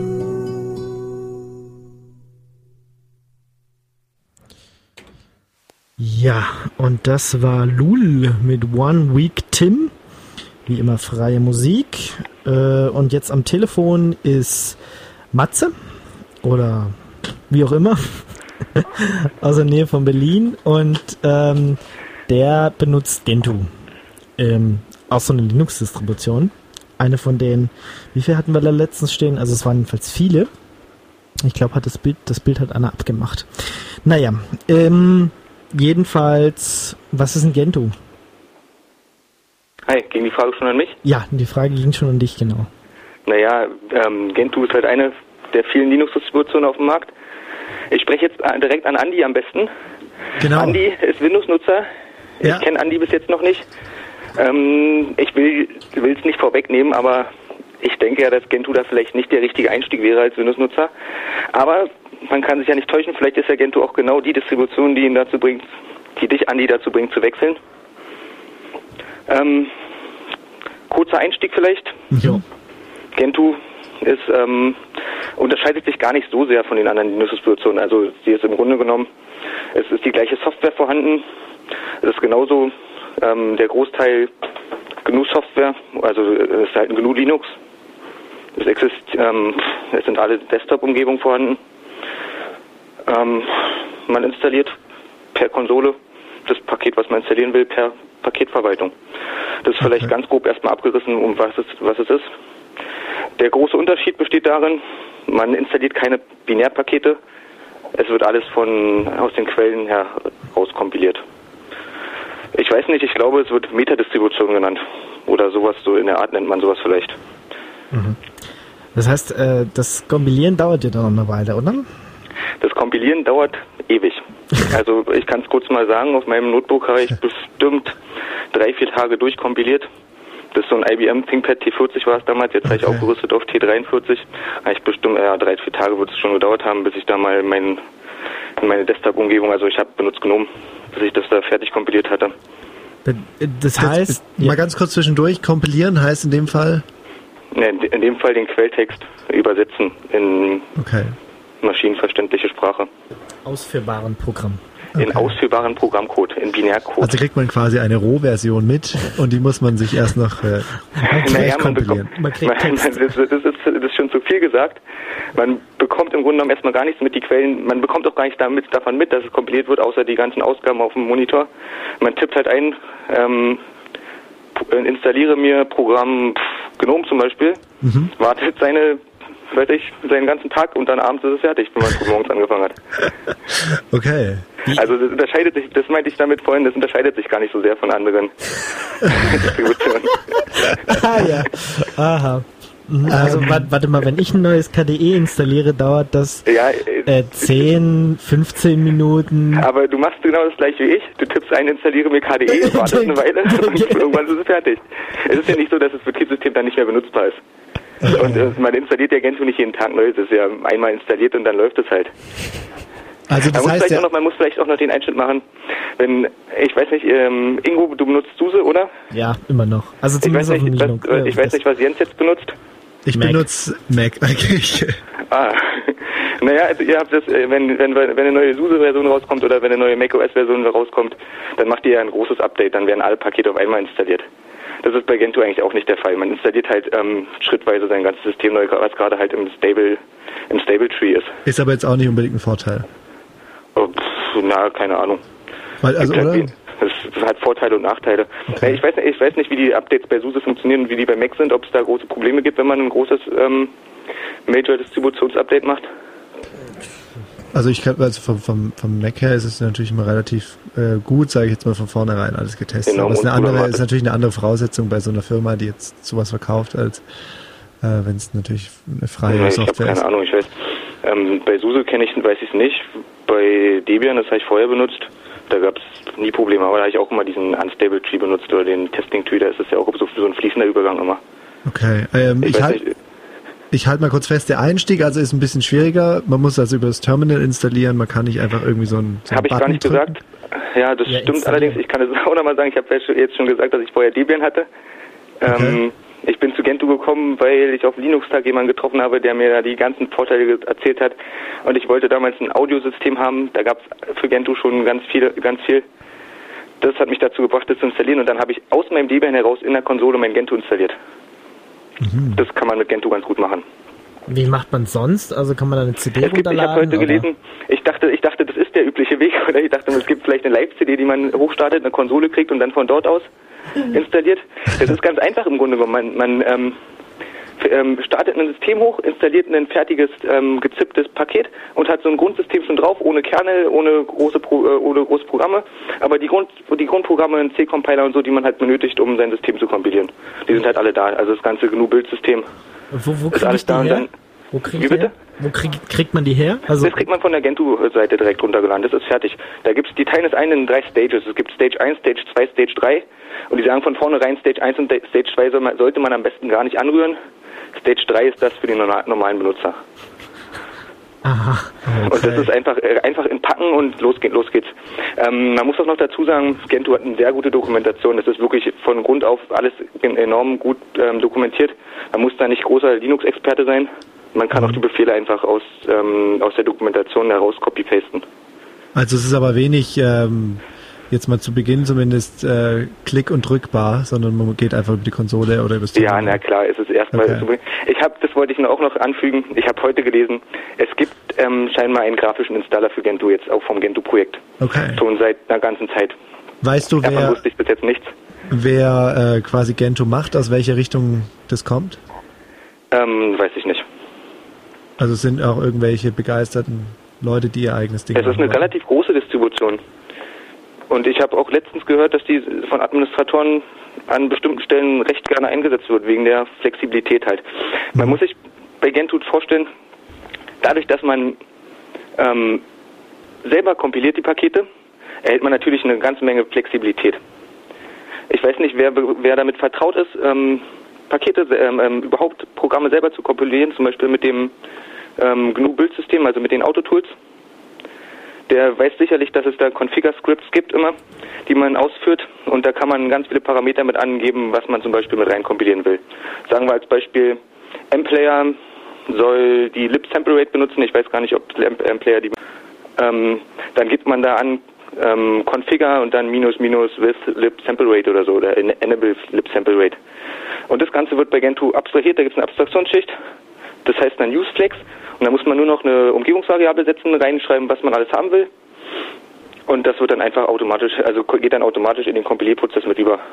Ja, und das war Lul mit One Week Tim. Wie immer freie Musik. Äh, und jetzt am Telefon ist Matze oder wie auch immer aus der Nähe von Berlin und ähm, der benutzt Gentoo. Ähm, auch so eine Linux-Distribution. Eine von denen, wie viel hatten wir da letztens stehen? Also es waren jedenfalls viele. Ich glaube, hat das Bild, das Bild hat Anna abgemacht. Naja, ähm, jedenfalls, was ist ein Gentoo? Hi, ging die Frage schon an mich? Ja, die Frage ging schon an dich, genau. Naja, ähm, Gentoo ist halt eine der vielen Linux-Distributionen auf dem Markt. Ich spreche jetzt direkt an Andi am besten. Genau. Andi ist Windows-Nutzer. Ja. Ich kenne Andi bis jetzt noch nicht. Ähm, ich will es nicht vorwegnehmen, aber ich denke ja, dass Gentoo da vielleicht nicht der richtige Einstieg wäre als Windows-Nutzer. Aber man kann sich ja nicht täuschen, vielleicht ist ja Gentoo auch genau die Distribution, die ihn dazu bringt, die dich, Andi, dazu bringt zu wechseln. Ähm, kurzer Einstieg vielleicht. Jo. Gentoo ist, ähm, unterscheidet sich gar nicht so sehr von den anderen Linux-Distributionen. Also sie ist im Grunde genommen, es ist die gleiche Software vorhanden. Es ist genauso ähm, der Großteil G N U-Software, also es ist halt ein G N U Linux. Es, exist, ähm, es sind alle Desktop-Umgebungen vorhanden. Ähm, man installiert per Konsole das Paket, was man installieren will, per Paketverwaltung. Das ist vielleicht Okay. ganz grob erstmal abgerissen, um was es, was es ist. Der große Unterschied besteht darin, man installiert keine Binärpakete. Es wird alles von aus den Quellen heraus kompiliert. Ich weiß nicht, ich glaube, es wird Metadistribution genannt. Oder sowas, so in der Art nennt man sowas vielleicht. Das heißt, äh, das Kompilieren dauert ja dann noch eine Weile, oder? Das Kompilieren dauert ewig. Also ich kann es kurz mal sagen, auf meinem Notebook habe ich bestimmt drei, vier Tage durchkompiliert. Das ist so ein I B M ThinkPad T vierzig war es damals, jetzt habe ich Okay. aufgerüstet auf T dreiundvierzig. Habe ich bestimmt, ja, drei, vier Tage wird es schon gedauert haben, bis ich da mal mein, in meine Desktop-Umgebung, also ich habe benutzt GNOME, bis ich das da fertig kompiliert hatte. Das heißt, Jetzt, mal ganz kurz zwischendurch, kompilieren heißt in dem Fall? Ne, in in dem Fall den Quelltext übersetzen in Okay. maschinenverständliche Sprache. ausführbaren Programm. In Okay. ausführbaren Programmcode, in Binärcode. Also kriegt man quasi eine Rohversion mit und die muss man sich erst noch äh, Naja, man kompilieren. bekommt, Man kriegt man, man, Text. das, das, ist, das ist schon zu viel gesagt. Man bekommt im Grunde genommen erstmal gar nichts mit, die Quellen, man bekommt auch gar nichts damit, davon mit, dass es kompiliert wird, außer die ganzen Ausgaben auf dem Monitor. Man tippt halt ein, ähm, installiere mir Programm pff, GNOME zum Beispiel, Mhm. wartet seine, weiß ich, seinen ganzen Tag und dann abends ist es fertig, wenn man früh morgens angefangen hat. Okay. Also das unterscheidet sich, das meinte ich damit vorhin, das unterscheidet sich gar nicht so sehr von anderen Distributionen. Ah ja, aha. Mhm, Also Ähm. warte, warte mal, wenn ich ein neues K D E installiere, dauert das Ja, äh, äh, zehn, fünfzehn Minuten. aber du machst genau das gleiche wie ich. Du tippst ein, installiere mir K D E, wartest eine Weile und irgendwann ist es fertig. Es ist ja nicht so, dass das Betriebssystem dann nicht mehr benutzbar ist. Und äh, man installiert ja Gentoo nicht jeden Tag neu. Es ist ja einmal installiert und dann läuft es halt. Also Man das muss, heißt vielleicht ja, auch noch, man muss vielleicht auch noch den Einschnitt machen, wenn, ich weiß nicht, ähm, Ingo, du benutzt SUSE, oder? Ja, immer noch. Also Ich weiß zumindest auf dem nicht, Linux. was, äh, ich weiß nicht, was Jens jetzt benutzt. ich Mac. benutze Mac eigentlich. Ah, naja, also ihr habt das, äh, wenn, wenn, wenn eine neue SUSE-Version rauskommt oder wenn eine neue macOS-Version rauskommt, dann macht ihr ja ein großes Update, dann werden alle Pakete auf einmal installiert. Das ist bei Gentoo eigentlich auch nicht der Fall. Man installiert halt ähm, schrittweise sein ganzes System neu, was gerade halt im Stable, im Stable Tree ist. Ist aber jetzt auch nicht unbedingt ein Vorteil. Oh, pff, na, keine Ahnung. Weil, also, Gibt oder? halt, das hat Vorteile und Nachteile. Okay. Äh, Ich weiß, nicht, ich weiß nicht, wie die Updates bei SUSE funktionieren und wie die bei Mac sind, ob es da große Probleme gibt, wenn man ein großes ähm, Major-Distributions-Update macht. Also ich kann, also vom, vom, vom Mac her ist es natürlich immer relativ äh, gut, sage ich jetzt mal von vornherein, alles getestet. Genau, Aber es ist, eine und andere, oder- ist natürlich eine andere Voraussetzung bei so einer Firma, die jetzt sowas verkauft, als äh, wenn es natürlich eine freie Ja, ich habe Software keine ist. Ahnung, ich weiß. Ähm, bei SUSE kenne ich, weiß ich es nicht. Bei Debian, das habe ich vorher benutzt, da gab es nie Probleme. Aber da habe ich auch immer diesen Unstable Tree benutzt oder den Testing Tree. Da ist es ja auch so, so ein fließender Übergang immer. Okay, ähm, Ich, ich, weiß halt, nicht, ich halte mal kurz fest, der Einstieg also ist ein bisschen schwieriger. Man muss also über das Terminal installieren, man kann nicht einfach irgendwie so einen, so einen habe ich gar Button nicht drücken. gesagt. Ja, das Ja, stimmt installieren. allerdings. Ich kann es auch nochmal sagen, ich habe jetzt schon gesagt, dass ich vorher Debian hatte. Okay. Ähm, ich bin zu Gentoo gekommen, weil ich auf dem Linux-Tag jemanden getroffen habe, der mir da die ganzen Vorteile ge- erzählt hat. Und ich wollte damals ein Audiosystem haben. Da gab es für Gentoo schon ganz viel, ganz viel. Das hat mich dazu gebracht, das zu installieren. Und dann habe ich aus meinem Debian heraus in der Konsole mein Gentoo installiert. Mhm. Das kann man mit Gentoo ganz gut machen. Wie macht man sonst? Also kann man da eine C D Es gibt, ich runterladen? habe heute oder? gelesen, ich dachte, ich dachte, das ist der übliche Weg, oder ich dachte, es gibt vielleicht eine Live-C D, die man hochstartet, eine Konsole kriegt und dann von dort aus installiert. Das ist ganz einfach im Grunde genommen. Man, man ähm, f- ähm, startet ein System hoch, installiert ein fertiges, ähm, gezipptes Paket und hat so ein Grundsystem schon drauf, ohne Kernel, ohne große, Pro, äh, ohne große Programme. Aber die, Grund, die Grundprogramme, ein C-Compiler und so, die man halt benötigt, um sein System zu kompilieren, die sind halt alle da. Also das ganze G N U-Build-System Wo, wo ist krieg alles ich die da und her? dann. Wo krieg Wie ich die bitte? her? Wo krieg, kriegt man die her? Also Das kriegt man von der Gentoo-Seite direkt runtergeladen. Das ist fertig. Da gibt's, die teilen es ein in drei Stages. Es gibt Stage eins, Stage zwei, Stage drei. Und die sagen von vornherein, Stage eins und Stage zwei soll man, sollte man am besten gar nicht anrühren. Stage drei ist das für den norma- normalen Benutzer. aha. Und das ist einfach, äh, einfach in Packen und los, geht, los geht's. Ähm, man muss auch noch dazu sagen, Gentoo hat eine sehr gute Dokumentation. Das ist wirklich von Grund auf alles enorm gut ähm, dokumentiert. Man muss da nicht großer Linux-Experte sein. Man kann auch die Befehle einfach aus, ähm, aus der Dokumentation heraus copy-pasten. Also es ist aber wenig, ähm, jetzt mal zu Beginn zumindest, äh, klick- und drückbar, sondern man geht einfach über die Konsole oder über das Ja, Terminal. na klar, es ist erstmal. Okay. Ich habe, das wollte ich noch auch noch anfügen. Ich habe heute gelesen, es gibt ähm, scheinbar einen grafischen Installer für Gentoo jetzt auch vom Gentoo-Projekt Okay. schon seit einer ganzen Zeit. Weißt du, Davon wer, wusste ich bis jetzt nichts. wer äh, quasi Gentoo macht, aus welcher Richtung das kommt? Ähm, weiß ich nicht. Also es sind auch irgendwelche begeisterten Leute, die ihr eigenes Ding Es ist machen eine wollen? relativ große Distribution. Und ich habe auch letztens gehört, dass die von Administratoren an bestimmten Stellen recht gerne eingesetzt wird, wegen der Flexibilität halt. Man muss sich bei Gentoo vorstellen, dadurch, dass man ähm, selber kompiliert die Pakete, erhält man natürlich eine ganze Menge Flexibilität. Ich weiß nicht, wer, wer damit vertraut ist, ähm, Pakete, ähm, ähm, überhaupt Programme selber zu kompilieren, zum Beispiel mit dem ähm, G N U-Build-System, also mit den Autotools. Der weiß sicherlich, dass es da Configure-Scripts gibt immer, die man ausführt, und da kann man ganz viele Parameter mit angeben, was man zum Beispiel mit rein kompilieren will. Sagen wir als Beispiel, M-Player soll die Lib-Sample-Rate benutzen, ich weiß gar nicht, ob M-Player die... Ähm, dann gibt man da an ähm, Configure und dann minus minus with Lib-Sample-Rate oder so, oder enable Lib-Sample-Rate. Und das Ganze wird bei Gentoo abstrahiert, da gibt es eine Abstraktionsschicht, das heißt dann UseFlex, und da muss man nur noch eine Umgebungsvariable setzen, reinschreiben, was man alles haben will, und das wird dann einfach automatisch, also geht dann automatisch in den Kompilierprozess mit über.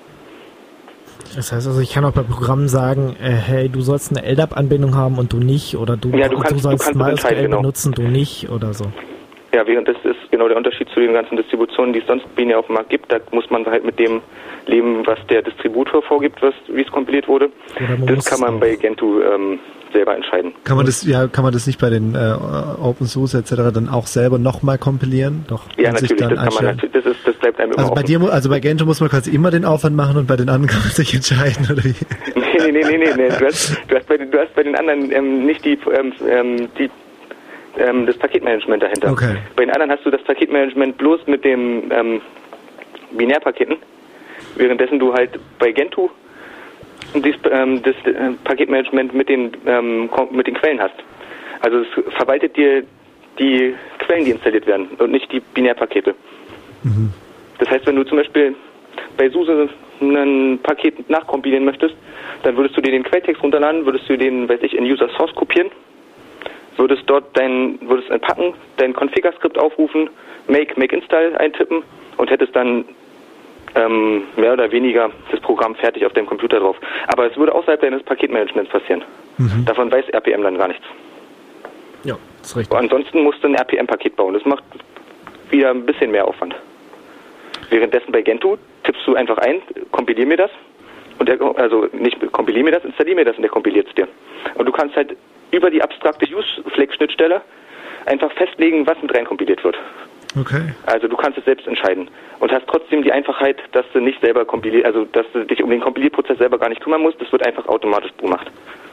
Das heißt also, ich kann auch bei Programmen sagen, äh, hey, du sollst eine L D A P-Anbindung haben und du nicht, oder du, Ja, du kannst- du du sollst kannst das MySQL entscheiden, genau. benutzen, du nicht, oder so. Ja, während das ist genau der Unterschied zu den ganzen Distributionen, die es sonst binär auf dem Markt gibt. Da muss man halt mit dem leben, was der Distributor vorgibt, was wie es kompiliert wurde. Oder man Das muss kann man auch- bei Gentoo ähm, selber entscheiden. Kann man das, ja, kann man das nicht bei den äh, Open Source et cetera dann auch selber nochmal kompilieren? Doch. Ja, Und sich natürlich, dann das kann man einstellen? natürlich, das ist, das bleibt einem immer Also bei offen. dir, mu- also bei Gentoo muss man quasi immer den Aufwand machen und bei den anderen kann man sich entscheiden, oder wie? Nee, nee, nee, nee, nee, nee. Du hast, du hast bei den, du hast bei den anderen ähm, nicht die, ähm, ähm, die ähm, das Paketmanagement dahinter. Okay. Bei den anderen hast du das Paketmanagement bloß mit dem ähm, Binärpaketen, währenddessen du halt bei Gentoo dies, ähm, das äh, Paketmanagement mit den ähm, kom- mit den Quellen hast. Also es verwaltet dir die Quellen, die installiert werden, und nicht die Binärpakete. Mhm. Das heißt, wenn du zum Beispiel bei SUSE ein Paket nachkompilieren möchtest, dann würdest du dir den Quelltext runterladen, würdest du den, weiß ich, in User Source kopieren, würdest dort dein, würdest entpacken, dein Configure-Skript aufrufen, make, make install eintippen und hättest dann ähm, mehr oder weniger das Programm fertig auf deinem Computer drauf. Aber es würde außerhalb deines Paketmanagements passieren. Mhm. Davon weiß R P M dann gar nichts. Ja, das ist richtig. Ansonsten musst du ein R P M-Paket bauen. Das macht wieder ein bisschen mehr Aufwand. Währenddessen bei Gentoo tippst du einfach ein, kompilier mir das. Und der, also nicht kompilier mir das, installier mir das und der kompiliert es dir. Und du kannst halt über die abstrakte Use-Flag-Schnittstelle einfach festlegen, was mit rein kompiliert wird. Okay. Also du kannst es selbst entscheiden und hast trotzdem die Einfachheit, dass du nicht selber kompilier, also dass du dich um den Kompilierprozess selber gar nicht kümmern musst. Das wird einfach automatisch gemacht.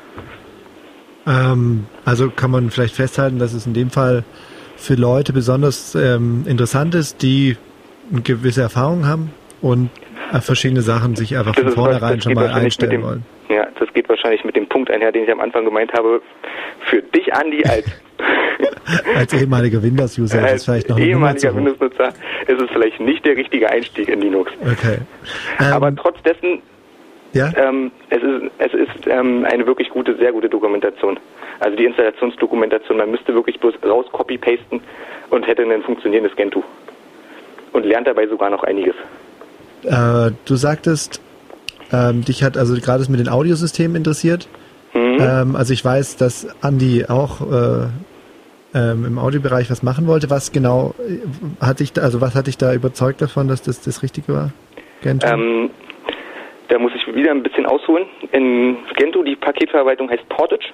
Ähm, also kann man vielleicht festhalten, dass es in dem Fall für Leute besonders ähm, interessant ist, die eine gewisse Erfahrung haben und äh, verschiedene Sachen sich einfach von vornherein schon mal einstellen dem, wollen. Ja, das geht wahrscheinlich mit dem Punkt einher, den ich am Anfang gemeint habe. Für dich, Andi, als als ehemaliger Windows-User ist es vielleicht noch eine Nummer zu ehemaliger hoch. Windows-Nutzer ist es vielleicht nicht der richtige Einstieg in Linux. Okay. Ähm, Aber trotz dessen, ja? ähm, es ist, es ist ähm, eine wirklich gute, sehr gute Dokumentation. Also die Installationsdokumentation, man müsste wirklich bloß raus copy-pasten und hätte ein funktionierendes Gentoo. Und lernt dabei sogar noch einiges. Äh, du sagtest, ähm, dich hat also gerade das mit den Audiosystemen interessiert. Mhm. Ähm, also ich weiß, dass Andi auch äh, ähm, im Audiobereich was machen wollte. Was genau äh, hat dich da, also was hat dich da überzeugt davon, dass das das Richtige war? Gentoo? Ähm, da muss ich wieder ein bisschen ausholen. In Gentoo, die Paketverarbeitung heißt Portage.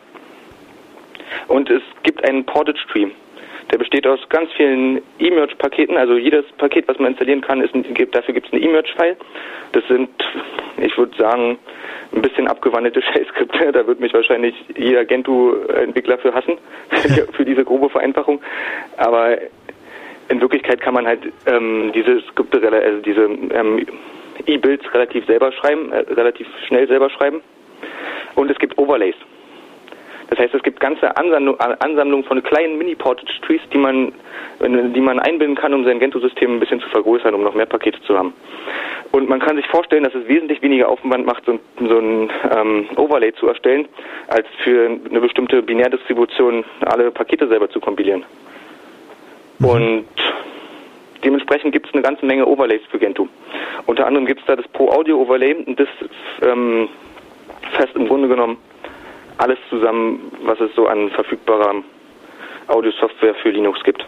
Und es gibt einen Portage-Stream. Der besteht aus ganz vielen E-Merge-Paketen. Also jedes Paket, was man installieren kann, ist ein, dafür gibt es eine E-Merge-File. Das sind, ich würde sagen, ein bisschen abgewandelte Shell-Skripte. Da wird mich wahrscheinlich jeder Gentoo-Entwickler für hassen, für diese grobe Vereinfachung. Aber in Wirklichkeit kann man halt ähm, diese Skripte, also diese ähm, E-Builds relativ selber schreiben, äh, relativ schnell selber schreiben. Und es gibt Overlays. Das heißt, es gibt ganze Ansammlungen Ansammlung von kleinen Mini-Portage-Trees, die man, die man einbinden kann, um sein Gentoo-System ein bisschen zu vergrößern, um noch mehr Pakete zu haben. Und man kann sich vorstellen, dass es wesentlich weniger Aufwand macht, so, so ein ähm, Overlay zu erstellen, als für eine bestimmte Binärdistribution alle Pakete selber zu kompilieren. Mhm. Und dementsprechend gibt es eine ganze Menge Overlays für Gentoo. Unter anderem gibt es da das Pro-Audio-Overlay, und das ähm, fasst im Grunde genommen alles zusammen, was es so an verfügbarer Audio-Software für Linux gibt.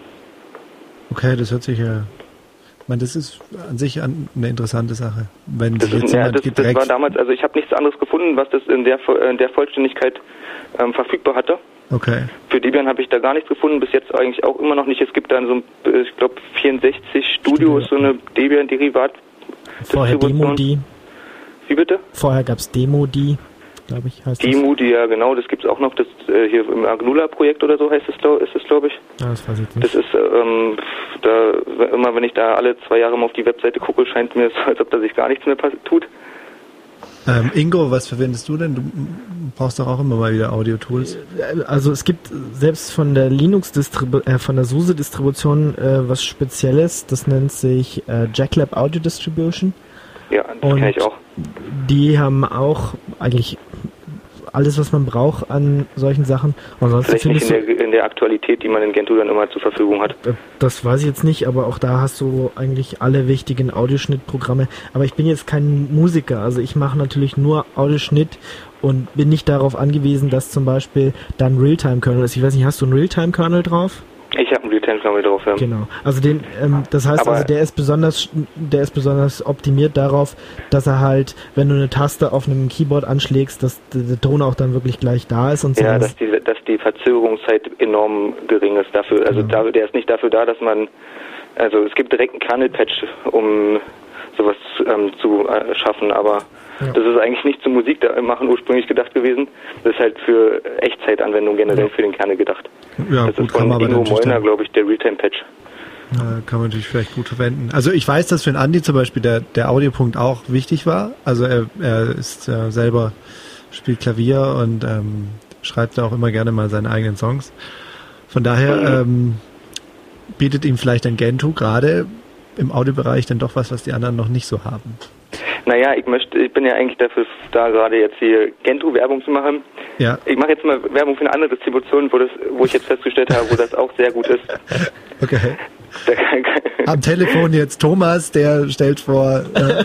Okay, das hört sich ja... Ich meine, das ist an sich eine interessante Sache. Wenn das, jetzt ist, ja, das, das war damals, also ich habe nichts anderes gefunden, was das in der, in der Vollständigkeit ähm, verfügbar hatte. Okay. Für Debian habe ich da gar nichts gefunden, bis jetzt eigentlich auch immer noch nicht. Es gibt dann so, ich glaube, vierundsechzig Studio ist so eine Debian-Derivat. Vorher Demo-D. Wie bitte? Vorher gab es Demo-D, glaube ich, heißt das. Demo-D, ja genau, das gibt es auch noch. Das äh, hier im Agnula-Projekt oder so heißt es, ist es, glaube ich. Ja, das weiß ich nicht. Das ist, ähm, da, immer wenn ich da alle zwei Jahre mal auf die Webseite gucke, scheint mir so, als ob da sich gar nichts mehr tut. Ähm, Ingo, was verwendest du denn? Du brauchst doch auch immer mal wieder Audio-Tools. Also es gibt selbst von der Linux-Distribu- äh, von der SUSE-Distribution äh, was Spezielles, das nennt sich äh, Jacklab Audio Distribution. Ja, das kenne ich auch. Die haben auch eigentlich alles, was man braucht an solchen Sachen. Ansonsten Vielleicht nicht in der, in der Aktualität, die man in Gentoo dann immer zur Verfügung hat. Das weiß ich jetzt nicht, aber auch da hast du eigentlich alle wichtigen Audioschnittprogramme. Aber ich bin jetzt kein Musiker, also ich mache natürlich nur Audioschnitt und bin nicht darauf angewiesen, dass zum Beispiel da ein Realtime-Kernel ist. Ich weiß nicht, hast du einen Realtime-Kernel drauf? Ich habe einen Realtime-Kernel drauf, ja. Genau. Also den, ähm, das heißt Aber also, der ist besonders, der ist besonders optimiert darauf, dass er halt, wenn du eine Taste auf einem Keyboard anschlägst, dass der Ton auch dann wirklich gleich da ist und so. Ja, dass die, dass die Verzögerungszeit enorm gering ist dafür. Also genau. da, der ist nicht dafür da, dass man, also es gibt direkt einen Kernel-Patch, um sowas ähm, zu äh, schaffen, aber ja. Das ist eigentlich nicht zum Musik machen ursprünglich gedacht gewesen. Das ist halt für Echtzeitanwendung generell ja. für den Kernel gedacht. Ja, das gut, ist von Ingo Mollner, glaube ich, der Realtime-Patch. Ja, kann man natürlich vielleicht gut verwenden. Also ich weiß, dass für den Andi zum Beispiel der, der Audiopunkt auch wichtig war. Also er, er ist äh, selber, spielt Klavier und ähm, schreibt auch immer gerne mal seine eigenen Songs. Von daher mhm. ähm, bietet ihm vielleicht ein Gentoo gerade im Audiobereich dann doch was, was die anderen noch nicht so haben. Naja, ich möchte, ich bin ja eigentlich dafür da, gerade jetzt hier Gentoo-Werbung zu machen. Ja. Ich mache jetzt mal Werbung für eine andere Distribution, wo das, wo ich jetzt festgestellt habe, wo das auch sehr gut ist. Okay. Da kann, kann, Am Telefon jetzt Thomas, der stellt vor... Äh,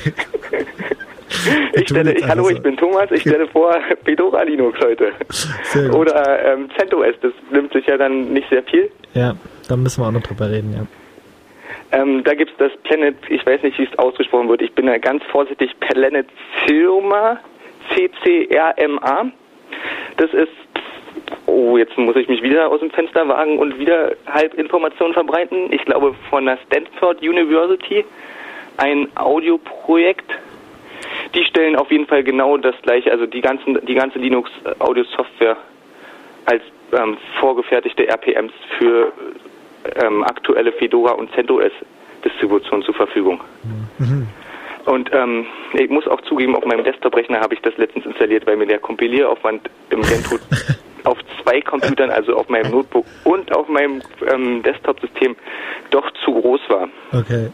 ich stelle, ich, hallo, so. ich bin Thomas, ich stelle vor Fedora Linux heute. Sehr gut. Oder ähm, CentOS, das nimmt sich ja dann nicht sehr viel. Ja, da müssen wir auch noch drüber reden, ja. Ähm, da gibt's das Planet, ich weiß nicht, wie es ausgesprochen wird, ich bin da ganz vorsichtig, Planet Crma, C C R M A. Das ist, oh, jetzt muss ich mich wieder aus dem Fenster wagen und wieder halb Informationen verbreiten. Ich glaube von der Stanford University, ein Audioprojekt. Die stellen auf jeden Fall genau das gleiche, also die ganzen, die ganze Linux-Audio-Software als ähm, vorgefertigte R P Ms für ähm, aktuelle Fedora und CentOS-Distributionen zur Verfügung. Mhm. Und ähm, ich muss auch zugeben, auf meinem Desktop-Rechner habe ich das letztens installiert, weil mir der Kompilieraufwand im Gentoo auf zwei Computern, also auf meinem Notebook und auf meinem ähm, Desktop-System, doch zu groß war. Okay.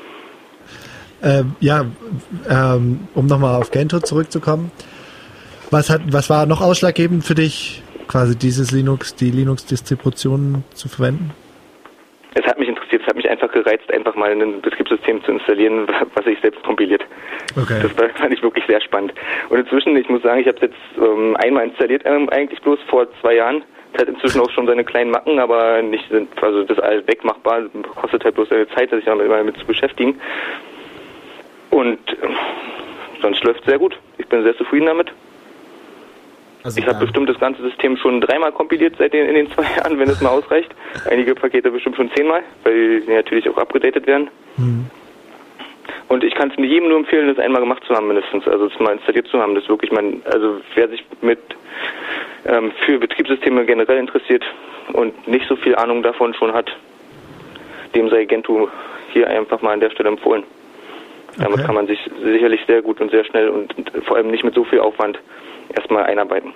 Ähm, ja, ähm, um nochmal auf Gentoo zurückzukommen. Was hat, was war noch ausschlaggebend für dich, quasi dieses Linux, die Linux-Distribution zu verwenden? Es hat mich interessiert, es hat mich einfach gereizt, einfach mal ein Betriebssystem zu installieren, was ich selbst kompiliert. Okay. Das war, fand ich wirklich sehr spannend. Und inzwischen, ich muss sagen, ich habe es jetzt ähm, einmal installiert, ähm, eigentlich bloß vor zwei Jahren. Es hat inzwischen auch schon seine kleinen Macken, aber nicht sind, also das ist alles wegmachbar, kostet halt bloß eine Zeit, sich damit mal mit zu beschäftigen. Und äh, sonst läuft es sehr gut. Ich bin sehr zufrieden damit. Also ich habe bestimmt das ganze System schon dreimal kompiliert seit den, in den zwei Jahren, wenn es mal ausreicht. Einige Pakete bestimmt schon zehnmal, weil die natürlich auch abgedatet werden. Mhm. Und ich kann es jedem nur empfehlen, das einmal gemacht zu haben mindestens, also es mal installiert zu haben. Das ist wirklich mein, also wer sich mit ähm, für Betriebssysteme generell interessiert und nicht so viel Ahnung davon schon hat, dem sei Gentoo hier einfach mal an der Stelle empfohlen. Damit Okay. kann man sich sicherlich sehr gut und sehr schnell und, und vor allem nicht mit so viel Aufwand erstmal einarbeiten.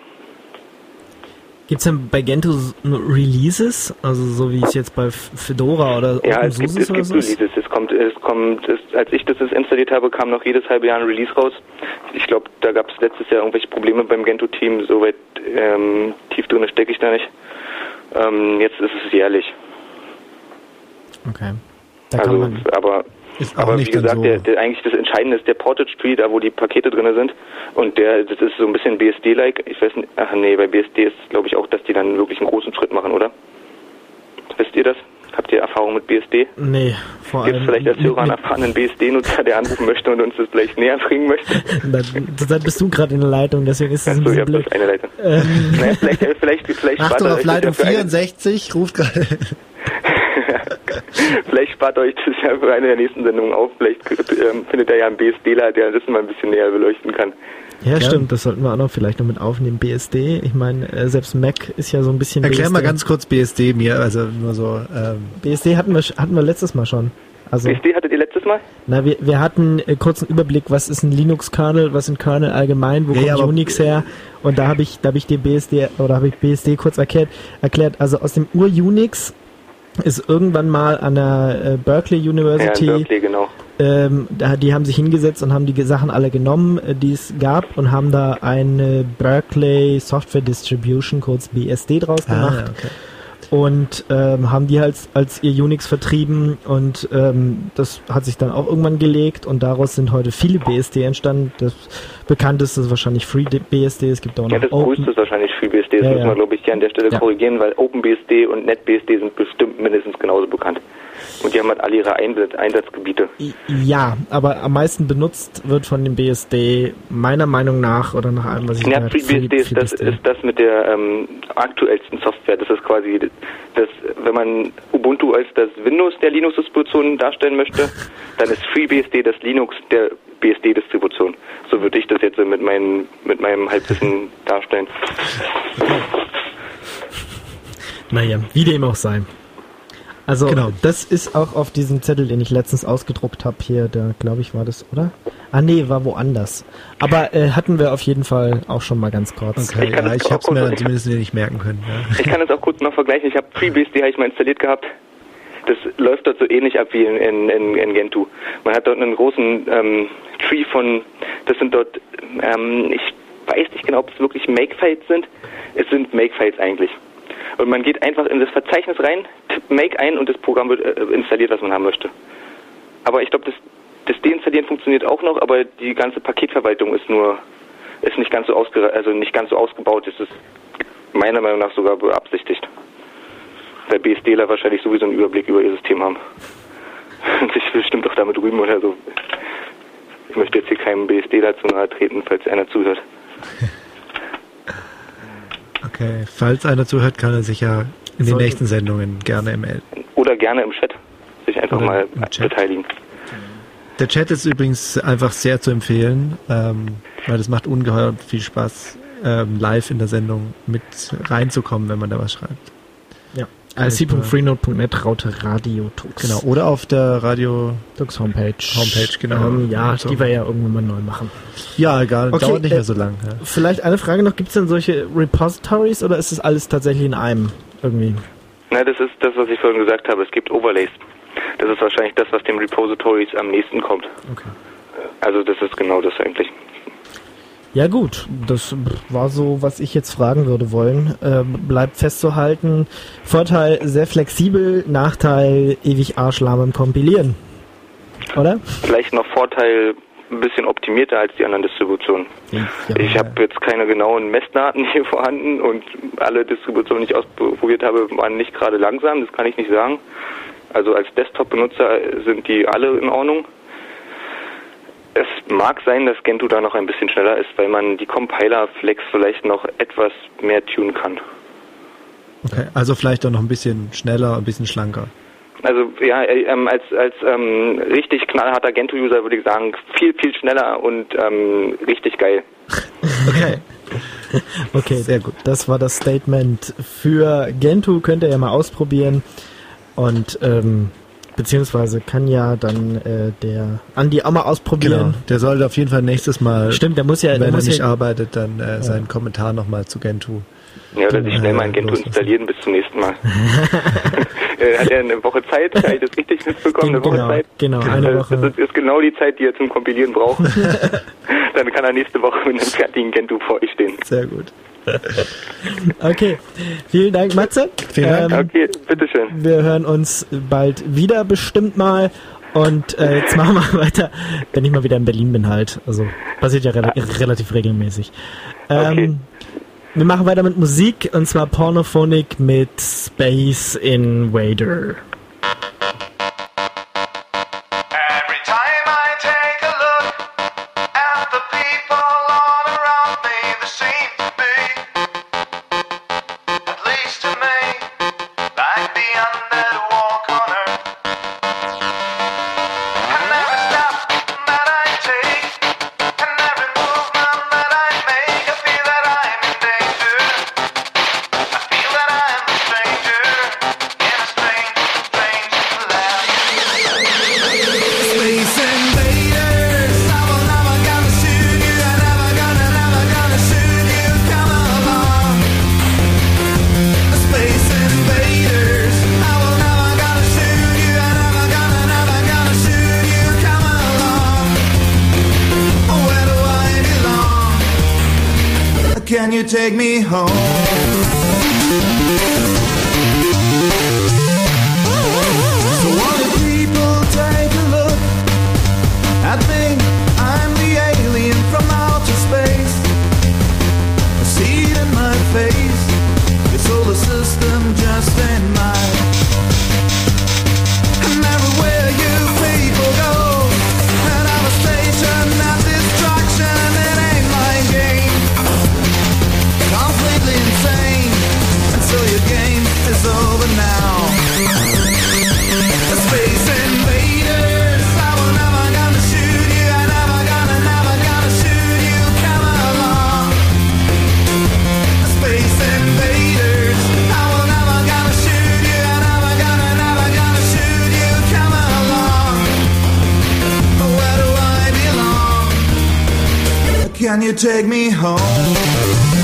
Gibt es denn bei Gentoo Releases, also so wie es jetzt bei Fedora oder Ja, es gibt, OpenSUSE es oder gibt so ist? Releases. Es kommt, es kommt, es, als ich das installiert habe, kam noch jedes halbe Jahr ein Release raus. Ich glaube, da gab es letztes Jahr irgendwelche Probleme beim Gentoo-Team. Soweit ähm, tief drin stecke ich da nicht. Ähm, jetzt ist es jährlich. Okay. Da kann Also, man, aber Ist auch Aber wie nicht dann gesagt, so. der, der, eigentlich das Entscheidende ist der Portage Tree, da wo die Pakete drin sind. Und der, das ist so ein bisschen B S D-like. Ich weiß nicht, ach nee, bei B S D ist glaube ich auch, dass die dann wirklich einen großen Schritt machen, oder? Wisst ihr das? Habt ihr Erfahrung mit B S D? nee, vor Gibt es allem... vielleicht als mit- Hörer einen mit- erfahrenen B S D-Nutzer, der anrufen möchte und uns das vielleicht näher bringen möchte? Da- Zurzeit bist du gerade in der Leitung, deswegen ist es ein Achso, ihr bisschen habt blöd. das eine Leitung. Ähm, Naja, vielleicht, äh, vielleicht, vielleicht spart Achtung, ihr auf euch das Leitung ja für eine, vierundsechzig, ruft gerade. vielleicht spart euch das ja für eine der nächsten Sendungen auf. Vielleicht ähm, findet ihr ja einen BSDler, der das mal ein bisschen näher beleuchten kann. ja, stimmt, das sollten wir auch noch vielleicht noch mit aufnehmen. B S D, ich meine, äh, selbst Mac ist ja so ein bisschen Erklär B S D. mal ganz kurz B S D mir, also nur so. Ähm, B S D hatten wir, sch- hatten wir letztes Mal schon. Also, B S D hattet ihr letztes Mal? na, wir, wir hatten äh, kurz einen Überblick, was ist ein Linux-Kernel, was sind Kernel allgemein, wo Ja, kommt ja, aber- Unix her? Und da habe ich, da habe ich dir B S D oder habe ich B S D kurz erklärt, erklärt. Also aus dem Ur-Unix ist irgendwann mal an der äh, Berkeley Ja, University, in Berkeley, genau. ähm, da, die haben sich hingesetzt und haben die Sachen alle genommen, äh, die es gab, und haben da eine Berkeley Software Distribution, kurz B S D, draus gemacht. ah, okay. Und ähm, haben die halt als ihr Unix vertrieben, und ähm, das hat sich dann auch irgendwann gelegt, und daraus sind heute viele B S D entstanden. Das bekannteste ist wahrscheinlich FreeBSD, es gibt auch Ja, noch das größte ist wahrscheinlich FreeBSD. Das Ja, müssen ja. wir, glaube ich, hier an der Stelle Ja. korrigieren, weil OpenBSD und NetBSD sind bestimmt mindestens genauso bekannt. Und die haben halt alle ihre Einsatz Einsatzgebiete. Ja, aber am meisten benutzt wird von dem B S D meiner Meinung nach, oder nach allem, was ich Ja, gehört habe, FreeBSD ist das, ist das mit der ähm, aktuellsten Software. Das ist quasi, das, wenn man Ubuntu als das Windows der Linux-Distribution darstellen möchte, dann ist FreeBSD das Linux der B S D-Distribution. So würde ich das jetzt so mit, meinen, mit meinem Halbwissen darstellen. Naja, wie dem auch sei. Also, Genau. das ist auch auf diesem Zettel, den ich letztens ausgedruckt habe, hier, da glaube ich, war das, oder? Ah, nee, war woanders. Aber äh, hatten wir auf jeden Fall auch schon mal ganz kurz. Okay, Ich kann ja, das ich auch hab's mir kurz- dann zumindest nicht merken können. Ja. Ich kann das auch kurz noch vergleichen. Ich habe FreeBSD habe ich mal installiert gehabt. Das läuft dort so ähnlich ab wie in, in, in, in Gentoo. Man hat dort einen großen ähm, Tree von, das sind dort, ähm, ich weiß nicht genau, ob es wirklich Makefiles sind. Es sind Makefiles eigentlich. Und man geht einfach in das Verzeichnis rein, tippt Make ein und das Programm wird äh, installiert, was man haben möchte. Aber ich glaube, das, das Deinstallieren funktioniert auch noch, aber die ganze Paketverwaltung ist nur, ist nicht ganz so ausge, also nicht ganz so ausgebaut. Das ist meiner Meinung nach sogar beabsichtigt. Weil BSDler wahrscheinlich sowieso einen Überblick über ihr System haben. Und sich bestimmt auch damit rühmen oder so. Ich möchte jetzt hier keinem BSDler zu nahe treten, falls einer zuhört. Okay, falls einer zuhört, kann er sich ja in den Sollte- nächsten Sendungen gerne melden. Oder gerne im Chat sich einfach Oder mal im Chat. beteiligen. Der Chat ist übrigens einfach sehr zu empfehlen, ähm, weil es macht ungeheuer viel Spaß, ähm, live in der Sendung mit reinzukommen, wenn man da was schreibt. Ja. I C punkt freenode punkt net, Raute Radio Tux. Genau, oder auf der Radio... Tux Homepage. Homepage, genau. Ähm, ja, So. die wir ja irgendwann mal neu machen. Ja, egal, Okay, dauert nicht äh, mehr so lang. Ja. Vielleicht eine Frage noch, gibt es denn solche Repositories oder ist das alles tatsächlich in einem irgendwie? Na, das ist das, was ich vorhin gesagt habe. Es gibt Overlays. Das ist wahrscheinlich das, was dem Repositories am nächsten kommt. Okay. Also das ist genau das eigentlich. Ja gut, das war so, was ich jetzt fragen würde wollen. Äh, bleibt festzuhalten, Vorteil sehr flexibel, Nachteil ewig arschlahm im Kompilieren. Oder? Vielleicht noch Vorteil ein bisschen optimierter als die anderen Distributionen. Ja. Ich habe jetzt keine genauen Messdaten hier vorhanden und alle Distributionen, die ich ausprobiert habe, waren nicht gerade langsam, das kann ich nicht sagen. Also als Desktop-Benutzer sind die alle in Ordnung. Es mag sein, dass Gentoo da noch ein bisschen schneller ist, weil man die Compiler-Flex vielleicht noch etwas mehr tunen kann. Okay, also vielleicht auch noch ein bisschen schneller, ein bisschen schlanker. Also ja, ähm, als als ähm, richtig knallharter Gentoo-User würde ich sagen, viel, viel schneller und ähm, richtig geil. Okay. Okay, Sehr gut. Das war das Statement für Gentoo, könnt ihr ja mal ausprobieren. Und ähm, beziehungsweise kann ja dann äh, der Andi auch mal Genau, ausprobieren. der sollte auf jeden Fall nächstes Mal, Stimmt, der muss ja, der wenn er muss nicht ja, arbeitet, dann äh, seinen Kommentar nochmal zu Gentoo. Ja, oder sich schnell mal ein Äh, Gentoo loslassen. installieren bis zum nächsten Mal. äh, hat er eine Woche Zeit? Habe ich das richtig mitbekommen? Eine Woche genau, Zeit? genau, Das eine ist- Woche. Das ist, ist genau die Zeit, die er zum Kompilieren braucht. Dann kann er nächste Woche mit einem fertigen Gentoo vor euch stehen. Sehr gut. Okay, vielen Dank, Matze. Vielen Dank. Ähm, Okay, bitteschön. Wir hören uns bald wieder bestimmt mal. Und äh, jetzt machen wir weiter, wenn ich mal wieder in Berlin bin halt. Also passiert ja rela relativ regelmäßig. Ähm, Okay. Wir machen weiter mit Musik, und zwar Pornophonic mit Space Invader. Every time I take a look at the people all around me, there seem to be, at least to me, like the undead walk on earth. And every step that I take, and every movement that I make, I feel that I'm in danger. I feel that I'm a stranger in a strange, strange land. Space invaders, I will never gonna shoot you, I never gonna, never gonna shoot you, come along. Space invaders, I will never gonna shoot you, I never gonna, never gonna shoot you, come along. Where do I belong? Can you take me home? So all the people take a look at me, I'm the alien from outer space. I see it in my face, the solar system just ain't mine. And everywhere you people go, and I'm a station, not distraction, it ain't my game. Completely insane, and so your game is over now. Space invaders, I will never gonna shoot you, I never gonna, never gonna shoot you, come along. Space invaders, I will never gonna shoot you, I never gonna, never gonna shoot you, come along. Where do I belong? Can you take me home?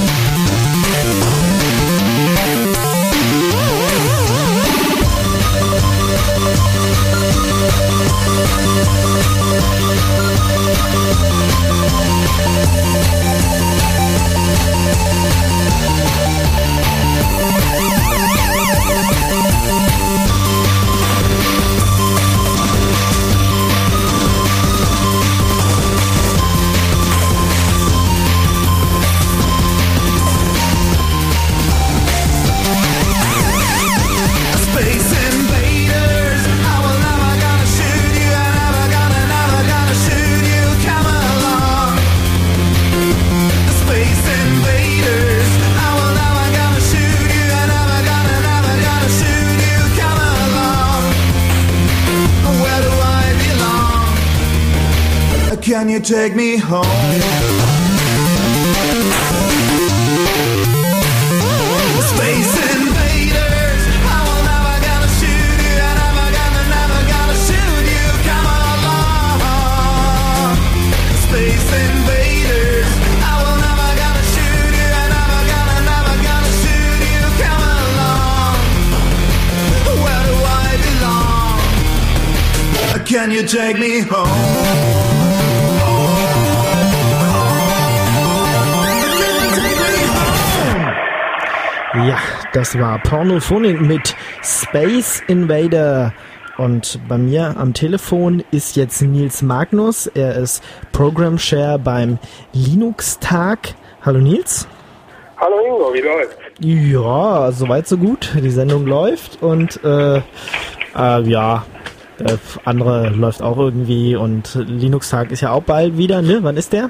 Can you take me home? Space invaders, I will never gonna shoot you, I never gonna, never gonna shoot you, come along. Space invaders, I will never gonna shoot you, I never gonna, never gonna shoot you, come along. Where do I belong? Can you take me home? Ja, das war Pornophonic mit Space Invader. Und bei mir am Telefon ist jetzt Nils Magnus. Er ist Program Share beim Linux-Tag. Hallo Nils. Hallo Ingo, wie läuft's? Ja, soweit so gut. Die Sendung läuft und äh, äh, ja, der andere läuft auch irgendwie und Linux-Tag ist ja auch bald wieder, ne? Wann ist der?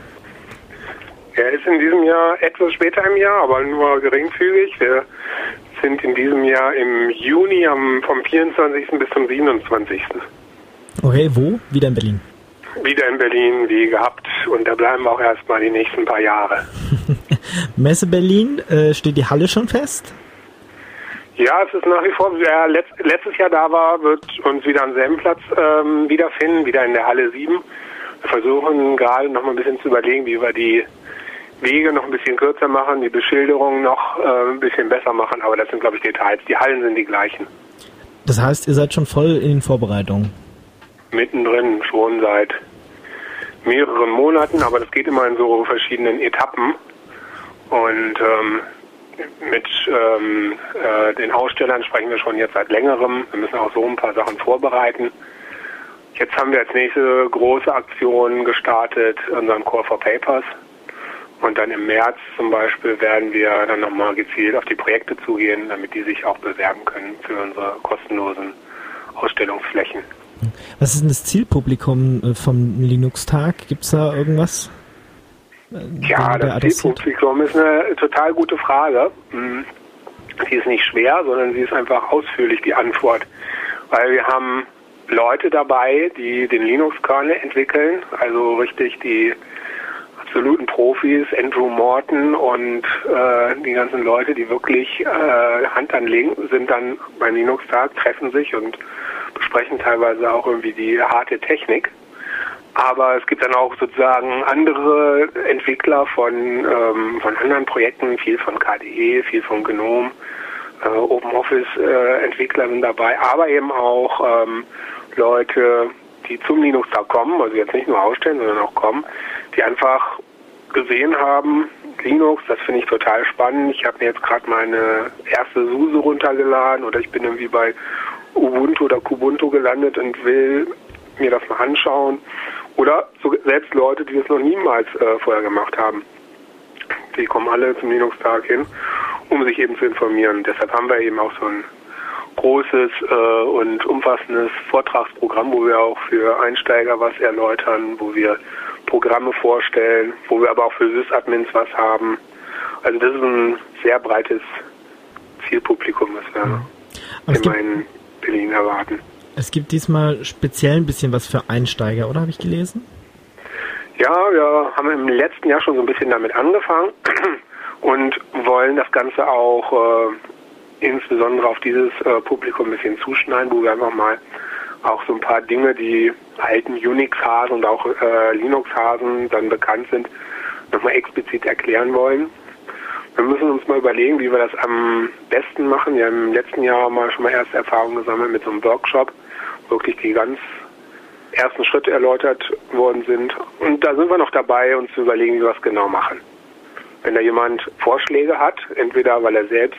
Er ist in diesem Jahr etwas später im Jahr, aber nur geringfügig. Wir sind in diesem Jahr im Juni am, vom vierundzwanzigsten bis zum siebenundzwanzigsten Okay, wo? Wieder in Berlin? Wieder in Berlin, wie gehabt. Und da bleiben wir auch erstmal die nächsten paar Jahre. Messe Berlin, äh, steht die Halle schon fest? Ja, es ist nach wie vor, wer letzt, letztes Jahr da war, wird uns wieder am selben Platz ähm, wiederfinden, wieder in der Halle sieben. Wir versuchen gerade noch mal ein bisschen zu überlegen, wie wir die Wege noch ein bisschen kürzer machen, die Beschilderung noch äh, ein bisschen besser machen, aber das sind, glaube ich, Details. Die Hallen sind die gleichen. Das heißt, ihr seid schon voll in den Vorbereitungen? Mittendrin, schon seit mehreren Monaten, aber das geht immer in so verschiedenen Etappen. Und ähm, mit ähm, äh, den Ausstellern sprechen wir schon jetzt seit längerem. Wir müssen auch so ein paar Sachen vorbereiten. Jetzt haben wir als nächste große Aktion gestartet, unseren Call for Papers. Und dann im März zum Beispiel werden wir dann nochmal gezielt auf die Projekte zugehen, damit die sich auch bewerben können für unsere kostenlosen Ausstellungsflächen. Was ist denn das Zielpublikum vom Linux-Tag? Gibt es da irgendwas? Ja, das Zielpublikum ist eine total gute Frage. Die ist nicht schwer, sondern sie ist einfach ausführlich, die Antwort. Weil wir haben Leute dabei, die den Linux-Kernel entwickeln, also richtig die absoluten Profis, Andrew Morton und äh, die ganzen Leute, die wirklich äh, Hand anlegen, sind dann beim Linux-Tag, treffen sich und besprechen teilweise auch irgendwie die harte Technik. Aber es gibt dann auch sozusagen andere Entwickler von, ähm, von anderen Projekten, viel von K D E, viel von GNOME, äh, OpenOffice-Entwickler äh, sind dabei, aber eben auch ähm, Leute, die zum Linux-Tag kommen, also jetzt nicht nur ausstellen, sondern auch kommen, die einfach gesehen haben, Linux, das finde ich total spannend. Ich habe mir jetzt gerade meine erste SUSE runtergeladen oder ich bin irgendwie bei Ubuntu oder Kubuntu gelandet und will mir das mal anschauen. Oder so, selbst Leute, die das noch niemals äh, vorher gemacht haben. Die kommen alle zum Linux-Tag hin, um sich eben zu informieren. Deshalb haben wir eben auch so ein großes äh, und umfassendes Vortragsprogramm, wo wir auch für Einsteiger was erläutern, wo wir Programme vorstellen, wo wir aber auch für Sysadmins was haben. Also das ist ein sehr breites Zielpublikum, was wir ja. immer in Berlin erwarten. Es gibt diesmal speziell ein bisschen was für Einsteiger, oder? Habe ich gelesen? Ja, wir haben im letzten Jahr schon so ein bisschen damit angefangen und wollen das Ganze auch äh, insbesondere auf dieses äh, Publikum ein bisschen zuschneiden, wo wir einfach mal auch so ein paar Dinge, die alten Unix-Hasen und auch äh, Linux-Hasen dann bekannt sind, nochmal explizit erklären wollen. Wir müssen uns mal überlegen, wie wir das am besten machen. Wir haben im letzten Jahr mal schon mal erste Erfahrungen gesammelt mit so einem Workshop, wo wirklich die ganz ersten Schritte erläutert worden sind. Und da sind wir noch dabei, uns zu überlegen, wie wir es genau machen. Wenn da jemand Vorschläge hat, entweder weil er selbst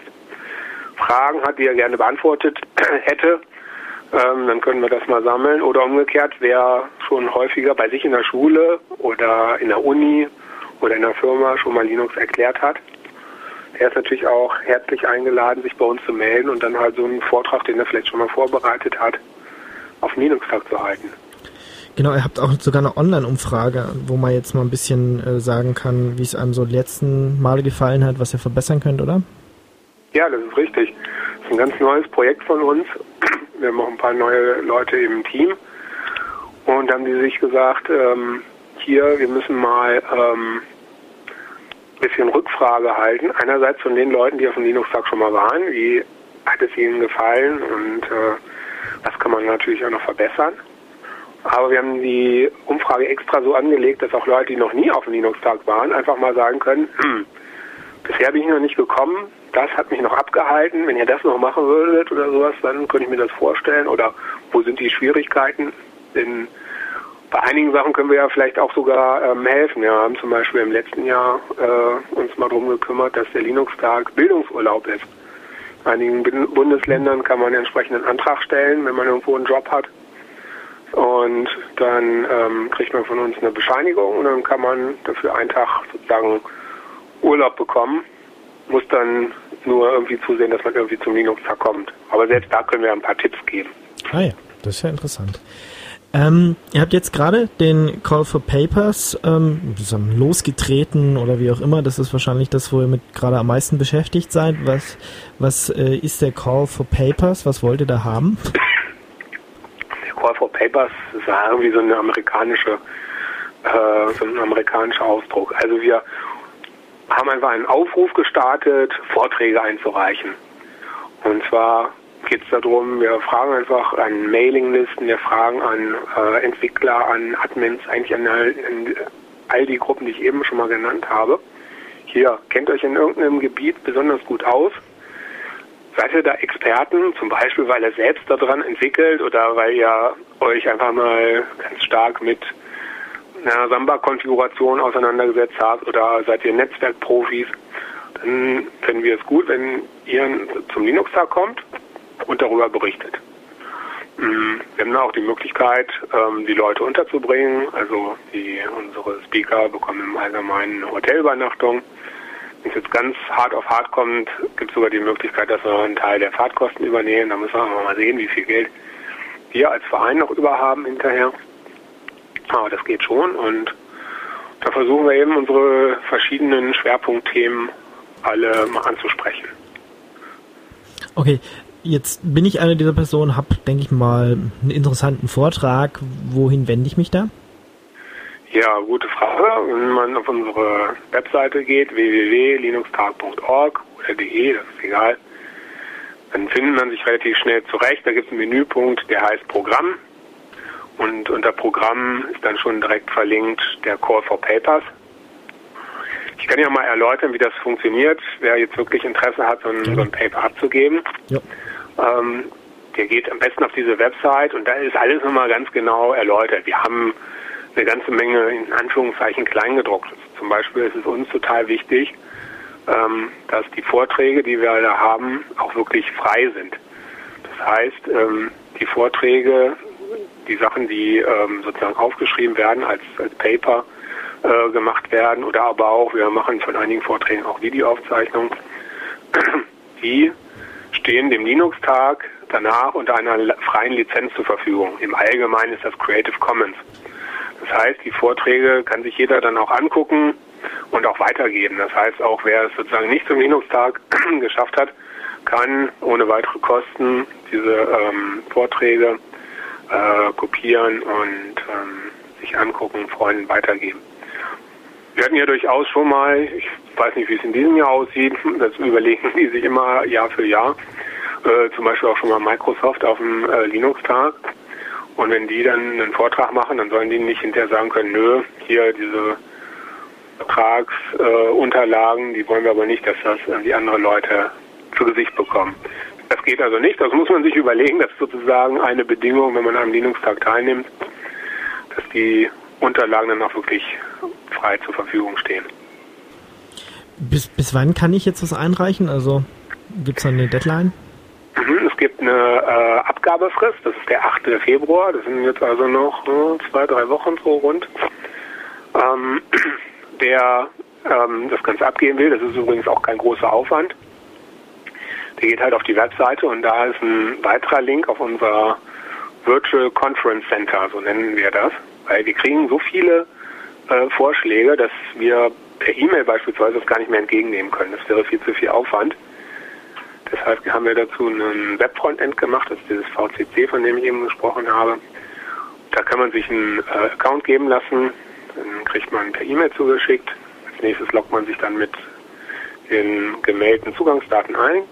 Fragen hat, die er gerne beantwortet hätte, ähm, dann können wir das mal sammeln. Oder umgekehrt, wer schon häufiger bei sich in der Schule oder in der Uni oder in der Firma schon mal Linux erklärt hat, der ist natürlich auch herzlich eingeladen, sich bei uns zu melden und dann halt so einen Vortrag, den er vielleicht schon mal vorbereitet hat, auf dem Linux-Tag zu halten. Genau, ihr habt auch sogar eine Online-Umfrage, wo man jetzt mal ein bisschen äh, sagen kann, wie es einem so die letzten Male gefallen hat, was ihr verbessern könnt, oder? Ja, das ist richtig. Das ist ein ganz neues Projekt von uns. Wir haben auch ein paar neue Leute im Team und haben die sich gesagt, ähm, hier, wir müssen mal ähm, ein bisschen Rückfrage halten. Einerseits von den Leuten, die auf dem Linux-Tag schon mal waren, wie hat es ihnen gefallen und äh, was kann man natürlich auch noch verbessern. Aber wir haben die Umfrage extra so angelegt, dass auch Leute, die noch nie auf dem Linux-Tag waren, einfach mal sagen können, hm, bisher bin ich noch nicht gekommen, das hat mich noch abgehalten, wenn ihr das noch machen würdet oder sowas, dann könnte ich mir das vorstellen. Oder wo sind die Schwierigkeiten? Denn bei einigen Sachen können wir ja vielleicht auch sogar ähm, helfen. Wir haben zum Beispiel im letzten Jahr äh, uns mal darum gekümmert, dass der Linux-Tag Bildungsurlaub ist. In einigen Bundesländern kann man einen entsprechenden Antrag stellen, wenn man irgendwo einen Job hat. Und dann ähm, kriegt man von uns eine Bescheinigung und dann kann man dafür einen Tag sozusagen Urlaub bekommen. Muss dann nur irgendwie zusehen, dass man irgendwie zum Linux-Tag kommt. Aber selbst da können wir ein paar Tipps geben. Ah ja, das ist ja interessant. Ähm, ihr habt jetzt gerade den Call for Papers ähm, losgetreten oder wie auch immer. Das ist wahrscheinlich das, wo ihr mit gerade am meisten beschäftigt seid. Was, was äh, ist der Call for Papers? Was wollt ihr da haben? Der Call for Papers ist ja irgendwie so eine amerikanische, äh, so ein amerikanischer Ausdruck. Also wir haben einfach einen Aufruf gestartet, Vorträge einzureichen. Und zwar geht es darum, wir fragen einfach an Mailinglisten, wir fragen an äh, Entwickler, an Admins, eigentlich an all, an all die Gruppen, die ich eben schon mal genannt habe. Hier, kennt euch in irgendeinem Gebiet besonders gut aus? Seid ihr da Experten, zum Beispiel, weil ihr selbst daran entwickelt oder weil ihr euch einfach mal ganz stark mit einer Samba-Konfiguration auseinandergesetzt habt oder seid ihr Netzwerkprofis? Dann finden wir es gut, wenn ihr zum Linux-Tag kommt und darüber berichtet. Wir haben auch die Möglichkeit, die Leute unterzubringen. Also die, unsere Speaker bekommen im Allgemeinen eine Hotelübernachtung. Wenn es jetzt ganz hart auf hart kommt, gibt es sogar die Möglichkeit, dass wir einen Teil der Fahrtkosten übernehmen. Da müssen wir mal sehen, wie viel Geld wir als Verein noch über haben hinterher. Aber das geht schon und da versuchen wir eben unsere verschiedenen Schwerpunktthemen alle mal anzusprechen. Okay. Jetzt bin ich eine dieser Personen, habe, denke ich mal, einen interessanten Vortrag. Wohin wende ich mich da? Ja, gute Frage. Wenn man auf unsere Webseite geht, w w w punkt linuxtag punkt org oder de, das ist egal, dann findet man sich relativ schnell zurecht. Da gibt es einen Menüpunkt, der heißt Programm. Und unter Programm ist dann schon direkt verlinkt der Call for Papers. Ich kann ja mal erläutern, wie das funktioniert, wer jetzt wirklich Interesse hat, so ein, so ein Paper abzugeben. Ja. Ähm, der geht am besten auf diese Website und da ist alles nochmal ganz genau erläutert. Wir haben eine ganze Menge in Anführungszeichen Kleingedruckt. Zum Beispiel ist es uns total wichtig, ähm, dass die Vorträge, die wir da haben, auch wirklich frei sind. Das heißt, ähm, die Vorträge, die Sachen, die ähm, sozusagen aufgeschrieben werden, als, als Paper äh, gemacht werden oder aber auch, wir machen von einigen Vorträgen auch Videoaufzeichnungen, die stehen dem Linux-Tag danach unter einer freien Lizenz zur Verfügung. Im Allgemeinen ist das Creative Commons. Das heißt, die Vorträge kann sich jeder dann auch angucken und auch weitergeben. Das heißt, auch wer es sozusagen nicht zum Linux-Tag geschafft hat, kann ohne weitere Kosten diese ähm, Vorträge äh, kopieren und ähm, sich angucken, Freunden weitergeben. Wir hatten ja durchaus schon mal, ich weiß nicht, wie es in diesem Jahr aussieht, das überlegen die sich immer Jahr für Jahr, äh, zum Beispiel auch schon mal Microsoft auf dem äh, Linux-Tag. Und wenn die dann einen Vortrag machen, dann sollen die nicht hinterher sagen können, nö, hier diese Vertragsunterlagen, äh, die wollen wir aber nicht, dass das äh, die anderen Leute zu Gesicht bekommen. Das geht also nicht, das muss man sich überlegen, das ist sozusagen eine Bedingung, wenn man am Linux-Tag teilnimmt, dass die Unterlagen dann auch wirklich frei zur Verfügung stehen. Bis, bis wann kann ich jetzt was einreichen? Also gibt es da eine Deadline? Mhm, es gibt eine äh, Abgabefrist, das ist der achte Februar, das sind jetzt also noch äh, zwei, drei Wochen so rund. Ähm, der ähm, das Ganze abgeben will, das ist übrigens auch kein großer Aufwand. Der geht halt auf die Webseite und da ist ein weiterer Link auf unser Virtual Conference Center, so nennen wir das, weil wir kriegen so viele äh, Vorschläge, dass wir per E-Mail beispielsweise das gar nicht mehr entgegennehmen können. Das wäre viel zu viel Aufwand. Deshalb haben wir dazu einen Webfrontend gemacht, das ist dieses V C C, von dem ich eben gesprochen habe. Da kann man sich einen äh, Account geben lassen, Dann kriegt man per E-Mail zugeschickt. Als nächstes loggt man sich dann mit den gemeldeten Zugangsdaten ein.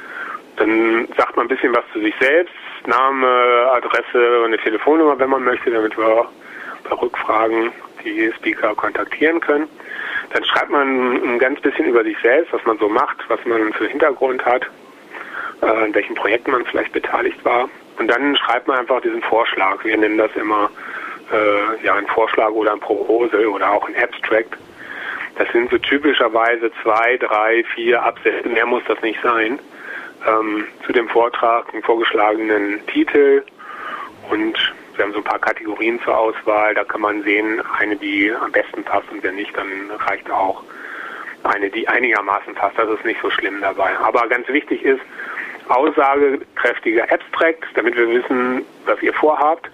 Dann sagt man ein bisschen was zu sich selbst, Name, Adresse und eine Telefonnummer, wenn man möchte, damit wir bei Rückfragen die Speaker kontaktieren können. Dann schreibt man ein ganz bisschen über sich selbst, was man so macht, was man für Hintergrund hat, äh, in welchen Projekten man vielleicht beteiligt war. Und dann schreibt man einfach diesen Vorschlag. Wir nennen das immer äh, ja, ein Vorschlag oder ein Proposal oder auch ein Abstract. Das sind so typischerweise zwei, drei, vier Absätze, mehr muss das nicht sein, ähm, zu dem Vortrag, einen vorgeschlagenen Titel, und wir haben so ein paar Kategorien zur Auswahl. Da kann man sehen, eine, die am besten passt, und wenn nicht, dann reicht auch eine, die einigermaßen passt. Das ist nicht so schlimm dabei. Aber ganz wichtig ist, aussagekräftiger Abstract, damit wir wissen, was ihr vorhabt,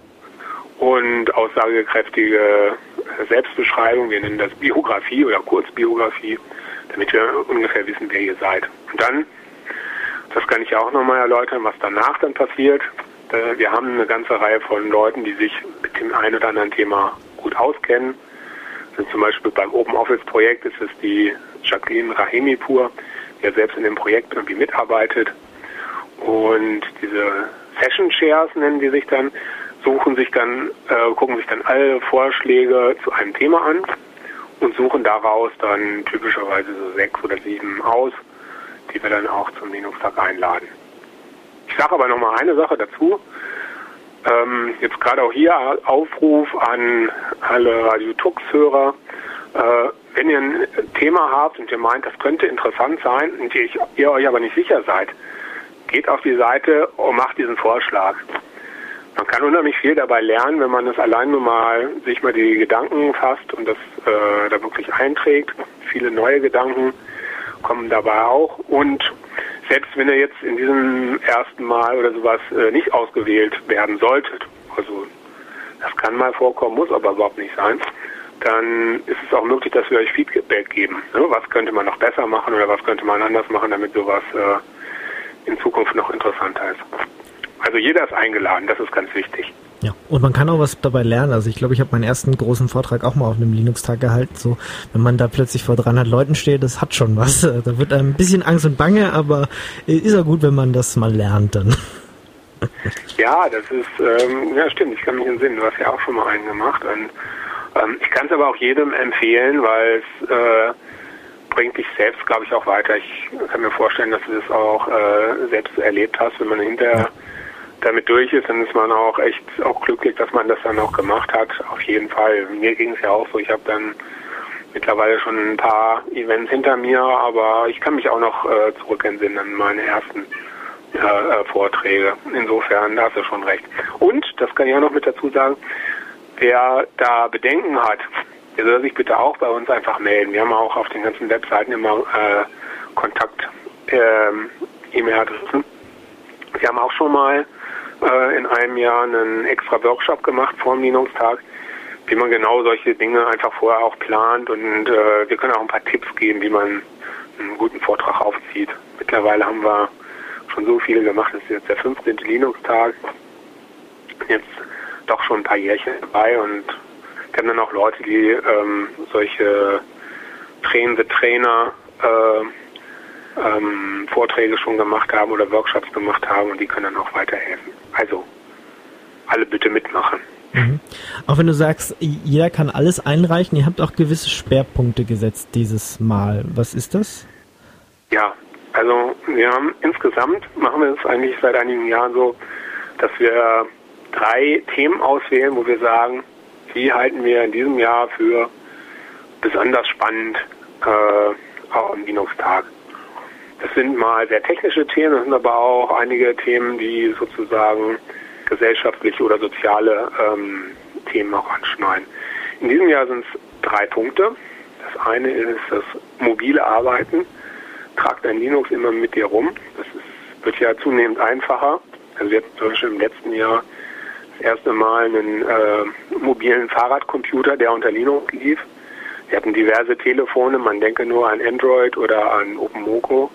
und aussagekräftige Selbstbeschreibung, wir nennen das Biografie oder Kurzbiografie, damit wir ungefähr wissen, wer ihr seid. Und dann, das kann ich auch nochmal erläutern, was danach dann passiert. Wir haben eine ganze Reihe von Leuten, die sich mit dem einen oder anderen Thema gut auskennen. Also zum Beispiel beim Open Office Projekt ist es die Jacqueline Rahimipur, die ja selbst in dem Projekt irgendwie mitarbeitet. Und diese Session Shares nennen die sich dann, suchen sich dann, äh, gucken sich dann alle Vorschläge zu einem Thema an und suchen daraus dann typischerweise so sechs oder sieben aus, die wir dann auch zum Linux-Tag einladen. Ich sage aber nochmal eine Sache dazu. Ähm, jetzt gerade auch hier Aufruf an alle Radio-Tux-Hörer. Äh, wenn ihr ein Thema habt und ihr meint, das könnte interessant sein und ihr, ihr euch aber nicht sicher seid, geht auf die Seite und macht diesen Vorschlag. Man kann unheimlich viel dabei lernen, wenn man das allein nur mal sich mal die Gedanken fasst und das äh, da wirklich einträgt. Viele neue Gedanken kommen dabei auch, und selbst wenn ihr jetzt in diesem ersten Mal oder sowas äh, nicht ausgewählt werden solltet, also das kann mal vorkommen, muss aber überhaupt nicht sein, dann ist es auch möglich, dass wir euch Feedback geben. Ne? Was könnte man noch besser machen oder was könnte man anders machen, damit sowas äh, in Zukunft noch interessanter ist. Also jeder ist eingeladen, das ist ganz wichtig. Ja, und man kann auch was dabei lernen. Also ich glaube, ich habe meinen ersten großen Vortrag auch mal auf einem Linux-Tag gehalten. So, wenn man da plötzlich vor dreihundert Leuten steht, das hat schon was. Da wird einem ein bisschen Angst und Bange, aber ist ja gut, wenn man das mal lernt dann. Ja, das ist, ähm, ja stimmt, ich kann mich entsinnen, du hast ja auch schon mal einen gemacht. Und, ähm, ich kann es aber auch jedem empfehlen, weil es äh, bringt dich selbst, glaube ich, auch weiter. Ich kann mir vorstellen, dass du das auch äh, selbst erlebt hast, wenn man hinterher ja. damit durch ist, dann ist man auch echt auch glücklich, dass man das dann auch gemacht hat. Auf jeden Fall. Mir ging es ja auch so. Ich habe dann mittlerweile schon ein paar Events hinter mir, aber ich kann mich auch noch äh, zurückentsinnen an meine ersten äh, äh, Vorträge. Insofern, da hast du schon recht. Und, das kann ich auch noch mit dazu sagen, wer da Bedenken hat, der soll sich bitte auch bei uns einfach melden. Wir haben auch auf den ganzen Webseiten immer äh, Kontakt, äh, E-Mail-Adressen. Wir haben auch schon mal äh, in einem Jahr einen extra Workshop gemacht vor dem Linux-Tag, wie man genau solche Dinge einfach vorher auch plant, und äh, wir können auch ein paar Tipps geben, wie man einen guten Vortrag aufzieht. Mittlerweile haben wir schon so viele gemacht, das ist jetzt der fünfzehnte Linux-Tag, jetzt doch schon ein paar Jährchen dabei, und wir haben dann auch Leute, die ähm, solche Train-the-Trainer äh, ähm, Vorträge schon gemacht haben oder Workshops gemacht haben, und die können dann auch weiterhelfen. Also, alle bitte mitmachen. Mhm. Auch wenn du sagst, jeder kann alles einreichen, ihr habt auch gewisse Schwerpunkte gesetzt dieses Mal. Was ist das? Ja, also wir haben insgesamt, machen wir es eigentlich seit einigen Jahren so, dass wir drei Themen auswählen, wo wir sagen, die halten wir in diesem Jahr für besonders spannend äh, auch am Linux-Tag. Das sind mal sehr technische Themen, das sind aber auch einige Themen, die sozusagen gesellschaftliche oder soziale ähm, Themen auch anschneiden. In diesem Jahr sind es drei Punkte. Das eine ist das mobile Arbeiten. Trag dein Linux immer mit dir rum. Das ist, wird ja zunehmend einfacher. Also wir hatten zum Beispiel im letzten Jahr das erste Mal einen äh, mobilen Fahrradcomputer, der unter Linux lief. Wir hatten diverse Telefone, man denke nur an Android oder an OpenMoko.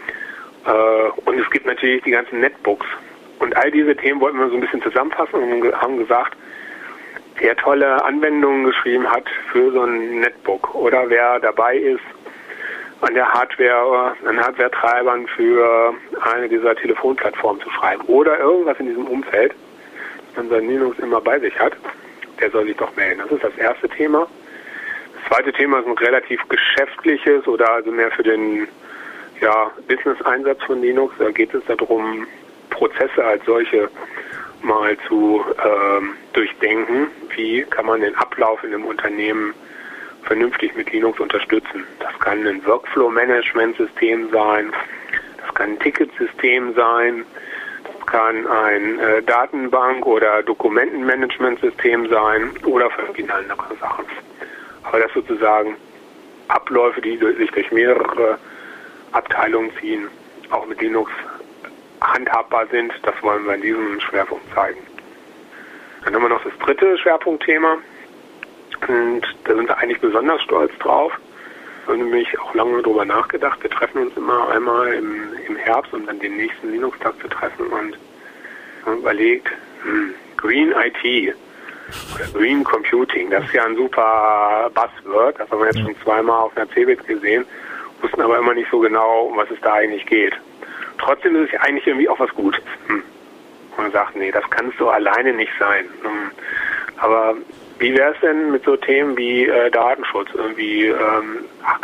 Äh, und es gibt natürlich die ganzen Netbooks. Und all diese Themen wollten wir so ein bisschen zusammenfassen und haben gesagt, der tolle Anwendungen geschrieben hat für so ein Netbook oder wer dabei ist, an der Hardware, an Hardware-Treibern für eine dieser Telefonplattformen zu schreiben oder irgendwas in diesem Umfeld, das man sein Linux immer bei sich hat, der soll sich doch melden. Das ist das erste Thema. Das zweite Thema ist ein relativ geschäftliches oder also mehr für den ja, Business-Einsatz von Linux. Da geht es darum, Prozesse als solche mal zu ähm, durchdenken. Wie kann man den Ablauf in einem Unternehmen vernünftig mit Linux unterstützen? Das kann ein Workflow-Management-System sein, das kann ein Ticketsystem sein, das kann ein äh, Datenbank- oder Dokumentenmanagementsystem sein oder verschiedene andere Sachen. Aber das sozusagen Abläufe, die sich durch mehrere Abteilungen ziehen, auch mit Linux handhabbar sind, das wollen wir in diesem Schwerpunkt zeigen. Dann haben wir noch das dritte Schwerpunktthema und da sind wir eigentlich besonders stolz drauf. Wir haben nämlich auch lange darüber nachgedacht. Wir treffen uns immer einmal im, im Herbst, um dann den nächsten Linux-Tag zu treffen und haben überlegt, hm, Green I T oder Green Computing, das ist ja ein super Buzzword, das haben wir jetzt schon zweimal auf einer C eBIT gesehen, wussten aber immer nicht so genau, um was es da eigentlich geht. Trotzdem ist es ja eigentlich irgendwie auch was Gutes. Hm. Man sagt, nee, das kann es so alleine nicht sein. Hm. Aber wie wäre es denn mit so Themen wie äh, Datenschutz, irgendwie ähm, A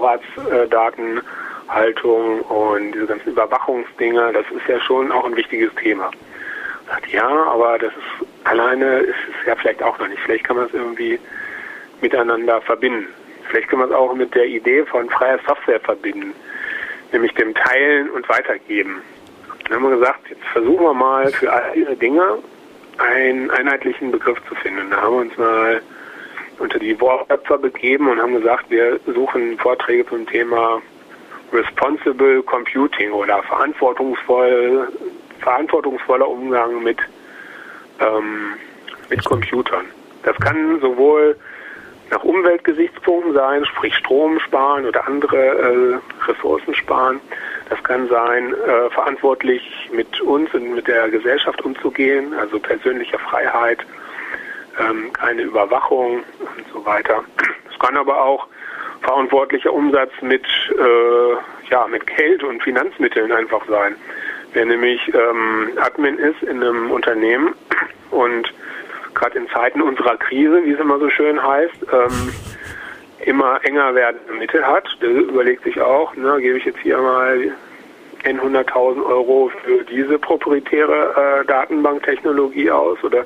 K-Vorratsdatenhaltung und diese ganzen Überwachungsdinger, das ist ja schon auch ein wichtiges Thema. Sagt, ja, aber das ist alleine ist es ja vielleicht auch noch nicht. Vielleicht kann man es irgendwie miteinander verbinden. Vielleicht kann man es auch mit der Idee von freier Software verbinden, nämlich dem Teilen und Weitergeben. Dann haben wir gesagt, jetzt versuchen wir mal für all diese Dinge einen einheitlichen Begriff zu finden. Da haben wir uns mal unter die Wortschöpfer begeben und haben gesagt, wir suchen Vorträge zum Thema Responsible Computing oder verantwortungsvoll, verantwortungsvoller Umgang mit, ähm, mit Computern. Das kann sowohl nach Umweltgesichtspunkten sein, sprich Strom sparen oder andere äh, Ressourcen sparen. Das kann sein, äh, verantwortlich mit uns und mit der Gesellschaft umzugehen, also persönliche Freiheit, ähm, keine Überwachung und so weiter. Es kann aber auch verantwortlicher Umsatz mit, äh, ja, mit Geld und Finanzmitteln einfach sein. Wer nämlich ähm, Admin ist in einem Unternehmen und gerade in Zeiten unserer Krise, wie es immer so schön heißt, ähm, immer enger werdende Mittel hat, der überlegt sich auch, ne, gebe ich jetzt hier mal n hunderttausend Euro für diese proprietäre äh, Datenbanktechnologie aus oder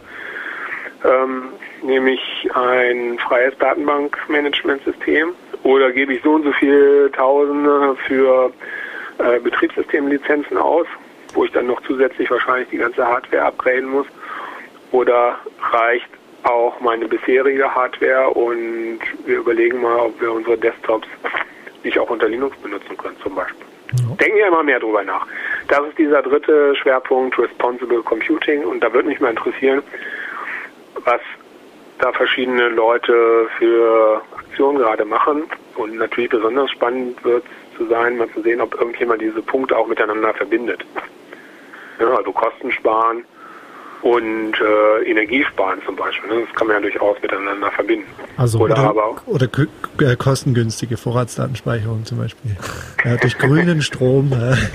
ähm, nehme ich ein freies Datenbankmanagementsystem oder gebe ich so und so viele Tausende für äh, Betriebssystemlizenzen aus, wo ich dann noch zusätzlich wahrscheinlich die ganze Hardware upgraden muss, oder reicht auch meine bisherige Hardware und wir überlegen mal, ob wir unsere Desktops nicht auch unter Linux benutzen können zum Beispiel. Ja. Denken wir immer mehr drüber nach. Das ist dieser dritte Schwerpunkt, Responsible Computing, und da würde mich mal interessieren, was da verschiedene Leute für Aktionen gerade machen, und natürlich besonders spannend wird es zu sein, mal zu sehen, ob irgendjemand diese Punkte auch miteinander verbindet. Ja, also Kosten sparen und äh, Energiesparen zum Beispiel. Ne? Das kann man ja durchaus miteinander verbinden. Also oder, oder, aber auch, oder k- äh, kostengünstige Vorratsdatenspeicherung zum Beispiel. Ja, durch grünen Strom.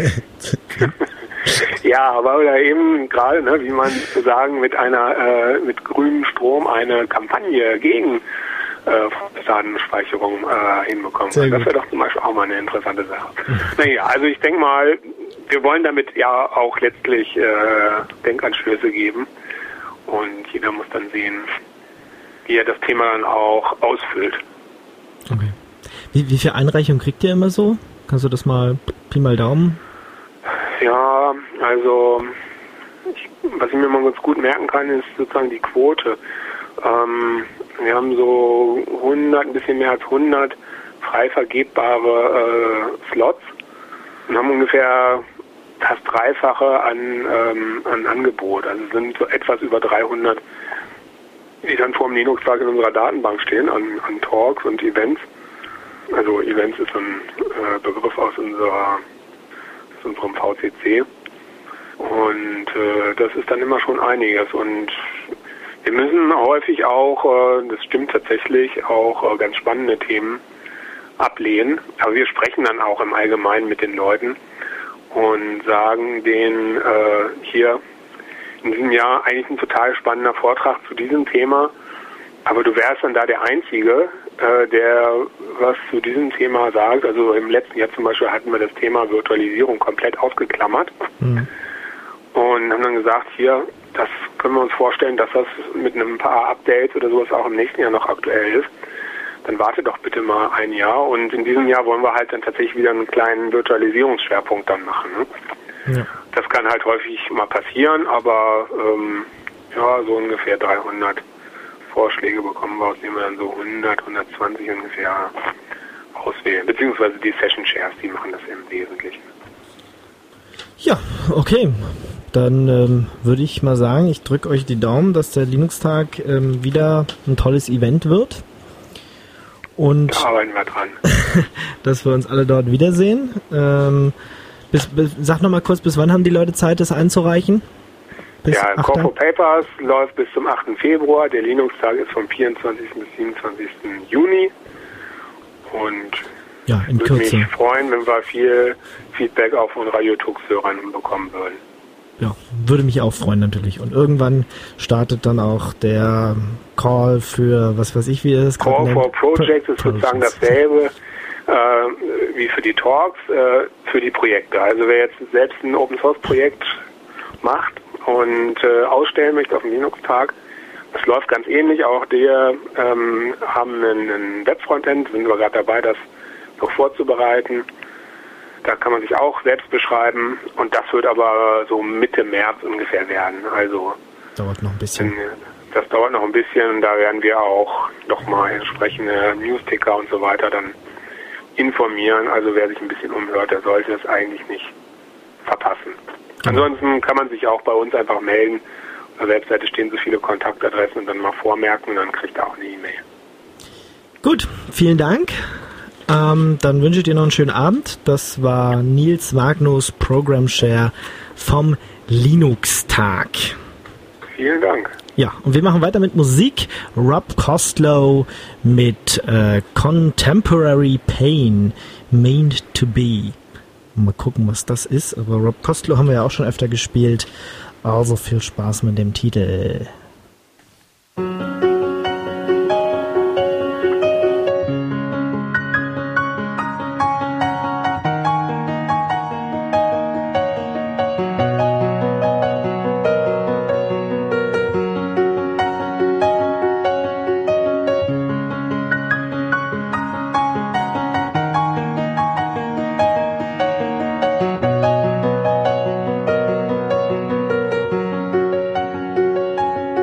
Äh. Ja, aber oder eben gerade, ne, wie man sozusagen mit einer äh, mit grünem Strom eine Kampagne gegen äh, Datenspeicherung äh, hinbekommen. Das wäre doch zum Beispiel auch mal eine interessante Sache. Mhm. Naja, also ich denke mal, wir wollen damit ja auch letztlich äh, Denkanstöße geben, und jeder muss dann sehen, wie er das Thema dann auch ausfüllt. Okay. Wie, wie viel Einreichung kriegt ihr immer so? Kannst du das mal Pi mal Daumen? Ja, also ich, was ich mir mal ganz gut merken kann, ist sozusagen die Quote. Ähm, wir haben so hundert, ein bisschen mehr als hundert frei vergebbare äh, Slots und haben ungefähr fast Dreifache an, ähm, an Angebot. Also sind so etwas über dreihundert, die dann vor dem Linux-Tag in unserer Datenbank stehen, an, an Talks und Events. Also Events ist ein äh, Begriff aus unserer aus unserem V C C. Und äh, das ist dann immer schon einiges. Und Wir müssen häufig auch, äh, das stimmt tatsächlich, auch äh, ganz spannende Themen ablehnen. Aber wir sprechen dann auch im Allgemeinen mit den Leuten und sagen denen äh, hier in diesem Jahr eigentlich ein total spannender Vortrag zu diesem Thema, aber du wärst dann da der Einzige, äh, der was zu diesem Thema sagt. Also im letzten Jahr zum Beispiel hatten wir das Thema Virtualisierung komplett ausgeklammert mhm. und haben dann gesagt, hier, das können wir uns vorstellen, dass das mit ein paar Updates oder sowas auch im nächsten Jahr noch aktuell ist. Dann warte doch bitte mal ein Jahr und in diesem Jahr wollen wir halt dann tatsächlich wieder einen kleinen Virtualisierungsschwerpunkt dann machen. Ne? Ja. Das kann halt häufig mal passieren, aber ähm, ja, so ungefähr dreihundert Vorschläge bekommen wir, aus denen wir dann so hundert, hundertzwanzig ungefähr auswählen. Beziehungsweise die Session Shares, die machen das im Wesentlichen. Ja, okay. Dann ähm, würde ich mal sagen, ich drücke euch die Daumen, dass der Linux-Tag ähm, wieder ein tolles Event wird. Und da arbeiten wir dran. dass wir uns alle dort wiedersehen. Ähm, bis, bis, sag nochmal kurz, bis wann haben die Leute Zeit, das einzureichen? Bis ja, Call for Papers läuft bis zum achten Februar. Der Linux-Tag ist vom vierundzwanzigsten bis siebenundzwanzigsten Juni. Und ja, in würde Kürze. mich freuen, wenn wir viel Feedback auch von Radio-Tux-Hörern bekommen würden. Ja, würde mich auch freuen natürlich. Und irgendwann startet dann auch der Call für, was weiß ich, wie er es Call for Projects ist sozusagen dasselbe äh, wie für die Talks, äh, für die Projekte. Also wer jetzt selbst ein Open-Source-Projekt macht und äh, ausstellen möchte auf dem Linux-Tag, das läuft ganz ähnlich. Auch wir ähm, haben einen, einen Web-Frontend, sind wir gerade dabei, das noch vorzubereiten. Da kann man sich auch selbst beschreiben und das wird aber so Mitte März ungefähr werden. Also dauert noch ein bisschen. Das dauert noch ein bisschen und da werden wir auch nochmal entsprechende Newsticker und so weiter dann informieren. Also wer sich ein bisschen umhört, der sollte es eigentlich nicht verpassen. Ansonsten kann man sich auch bei uns einfach melden. Auf der Webseite stehen so viele Kontaktadressen und dann mal vormerken und dann kriegt er auch eine E-Mail. Gut, vielen Dank. Ähm, dann wünsche ich dir noch einen schönen Abend. Das war Nils Magnus, Program Share vom Linux-Tag. Vielen Dank. Ja, und wir machen weiter mit Musik. Rob Kostlow mit äh, Contemporary Pain, Meant to Be. Mal gucken, was das ist. Aber Rob Kostlow haben wir ja auch schon öfter gespielt. Also viel Spaß mit dem Titel. Thank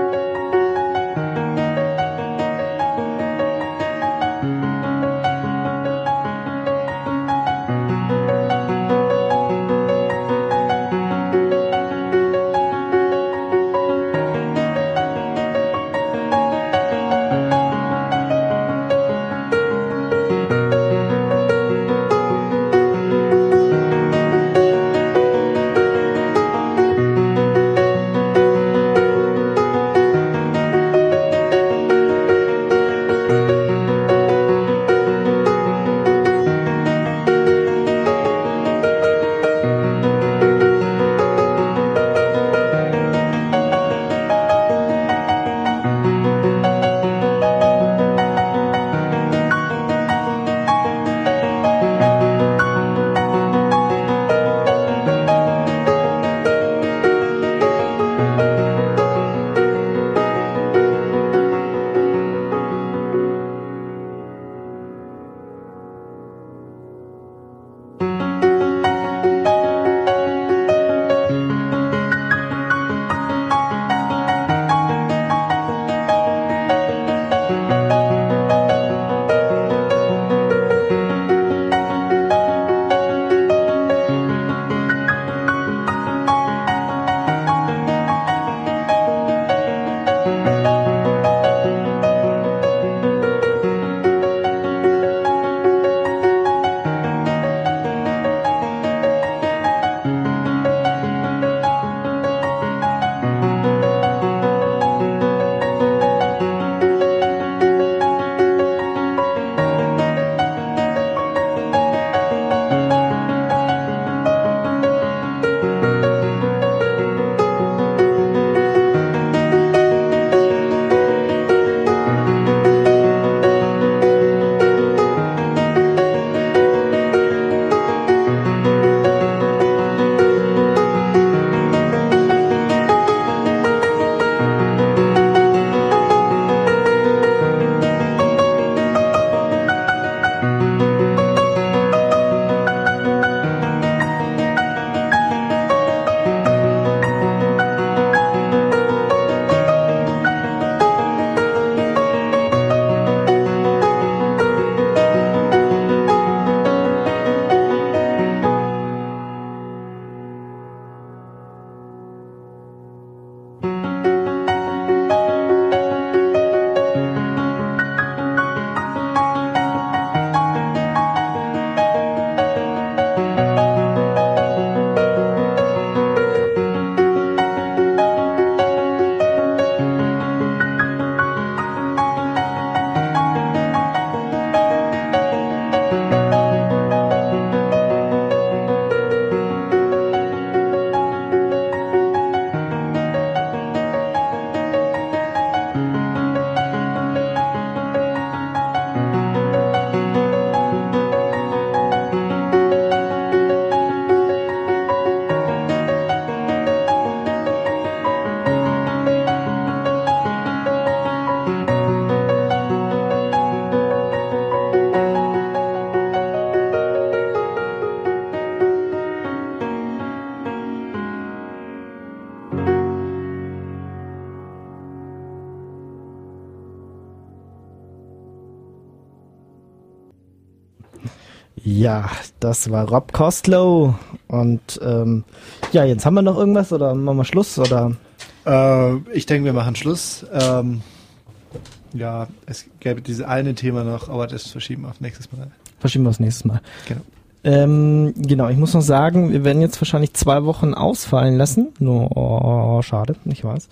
Ja, das war Rob Kostlow. Und ähm, ja, jetzt haben wir noch irgendwas oder machen wir Schluss? Oder? Äh, ich denke, wir machen Schluss. Ähm, ja, es gäbe dieses eine Thema noch, aber das verschieben wir auf nächstes Mal. Verschieben wir aufs nächste Mal. Genau. Ähm, genau, ich muss noch sagen, wir werden jetzt wahrscheinlich zwei Wochen ausfallen lassen. Nur, oh, schade, ich weiß.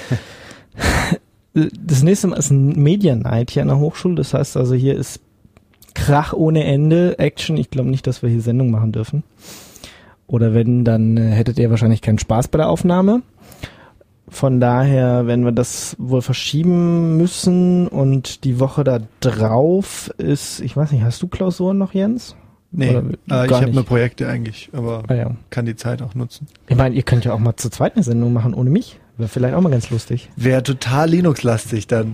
Das nächste Mal ist ein Media Night hier an der Hochschule. Das heißt also, hier ist Krach ohne Ende, Action. Ich glaube nicht, dass wir hier Sendung machen dürfen. Oder wenn, dann äh, hättet ihr wahrscheinlich keinen Spaß bei der Aufnahme. Von daher werden wir das wohl verschieben müssen. Und die Woche da drauf ist, ich weiß nicht, hast du Klausuren noch, Jens? Nee, Oder äh, ich gar habe nicht? nur Projekte eigentlich, aber Ah, ja. kann die Zeit auch nutzen. Ich meine, ihr könnt ja auch mal zu zweit eine Sendung machen ohne mich. Wäre vielleicht auch mal ganz lustig. Wäre total Linux-lastig dann.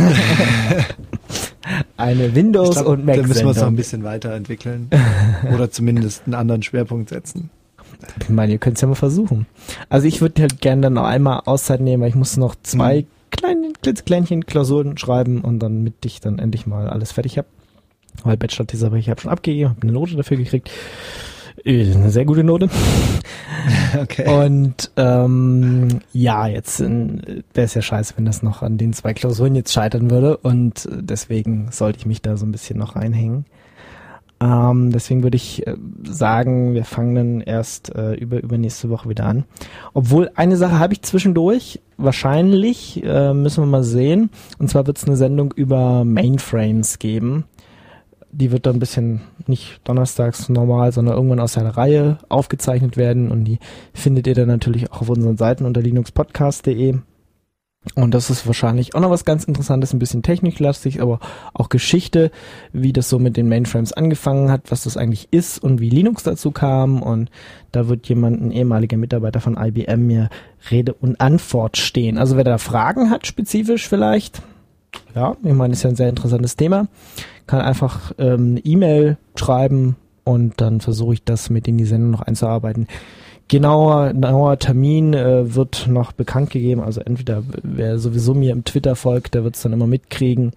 Eine Windows- Ich glaub, und da müssen wir es noch ein Mac-Sendung. bisschen weiterentwickeln. Oder zumindest einen anderen Schwerpunkt setzen. Ich meine, ihr könnt es ja mal versuchen. Also ich würde halt gerne dann noch einmal Auszeit nehmen, weil ich muss noch zwei Mhm. kleine, klitzkleinchen Klausuren schreiben und dann mit ich dann endlich mal alles fertig habe. Weil Bachelor-Thesis habe ich hab schon abgegeben, habe eine Note dafür gekriegt. Äh, Eine sehr gute Note. Okay. Und ähm, ja, jetzt äh, wäre es ja scheiße, wenn das noch an den zwei Klausuren jetzt scheitern würde. Und äh, deswegen sollte ich mich da so ein bisschen noch reinhängen. Ähm, deswegen würde ich äh, sagen, wir fangen dann erst äh, über übernächste Woche wieder an. Obwohl, eine Sache habe ich zwischendurch, wahrscheinlich, äh, müssen wir mal sehen. Und zwar wird es eine Sendung über Mainframes geben. Die wird dann ein bisschen nicht donnerstags normal, sondern irgendwann aus der Reihe aufgezeichnet werden. Und die findet ihr dann natürlich auch auf unseren Seiten unter linuxpodcast punkt de. Und das ist wahrscheinlich auch noch was ganz Interessantes, ein bisschen techniklastig, aber auch Geschichte, wie das so mit den Mainframes angefangen hat, was das eigentlich ist und wie Linux dazu kam. Und da wird jemand, ein ehemaliger Mitarbeiter von I B M, mir Rede und Antwort stehen. Also wer da Fragen hat, spezifisch vielleicht, ja, ich meine, ist ja ein sehr interessantes Thema, kann einfach ähm, eine E-Mail schreiben und dann versuche ich das mit in die Sendung noch einzuarbeiten. Genauer, genauer Termin äh, wird noch bekannt gegeben, also entweder wer sowieso mir im Twitter folgt, der wird es dann immer mitkriegen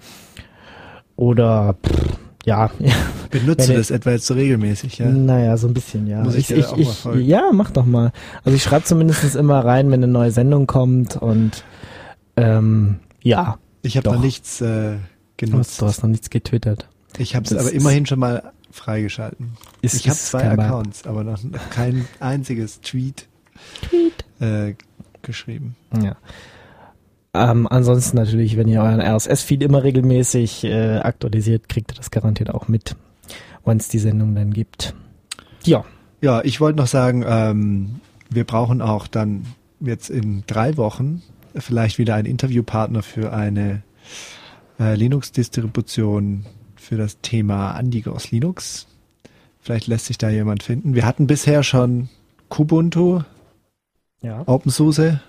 oder pff, ja. Benutze das etwa jetzt so regelmäßig, ja? Naja, so ein bisschen, ja. Muss ich dir auch mal folgen? Ja, mach doch mal. Also ich schreibe zumindest immer rein, wenn eine neue Sendung kommt und ähm, ja. Ich habe doch. noch nichts äh, genutzt. Du hast noch nichts getwittert. Ich habe es Das aber ist- immerhin schon mal freigeschalten. Ist- ich habe ist zwei kein Accounts, aber noch, noch kein einziges Tweet, Tweet. Äh, geschrieben. Ja. Ähm, ansonsten natürlich, wenn ihr euren R S S-Feed immer regelmäßig äh, aktualisiert, kriegt ihr das garantiert auch mit, wenn es die Sendung dann gibt. Ja. Ja, ich wollte noch sagen, ähm, wir brauchen auch dann jetzt in drei Wochen vielleicht wieder einen Interviewpartner für eine äh, Linux-Distribution für das Thema Andigos Linux. Vielleicht lässt sich da jemand finden. Wir hatten bisher schon Kubuntu, Ja. OpenSUSE,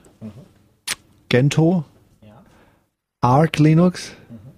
Gentoo, Ja. Arch Linux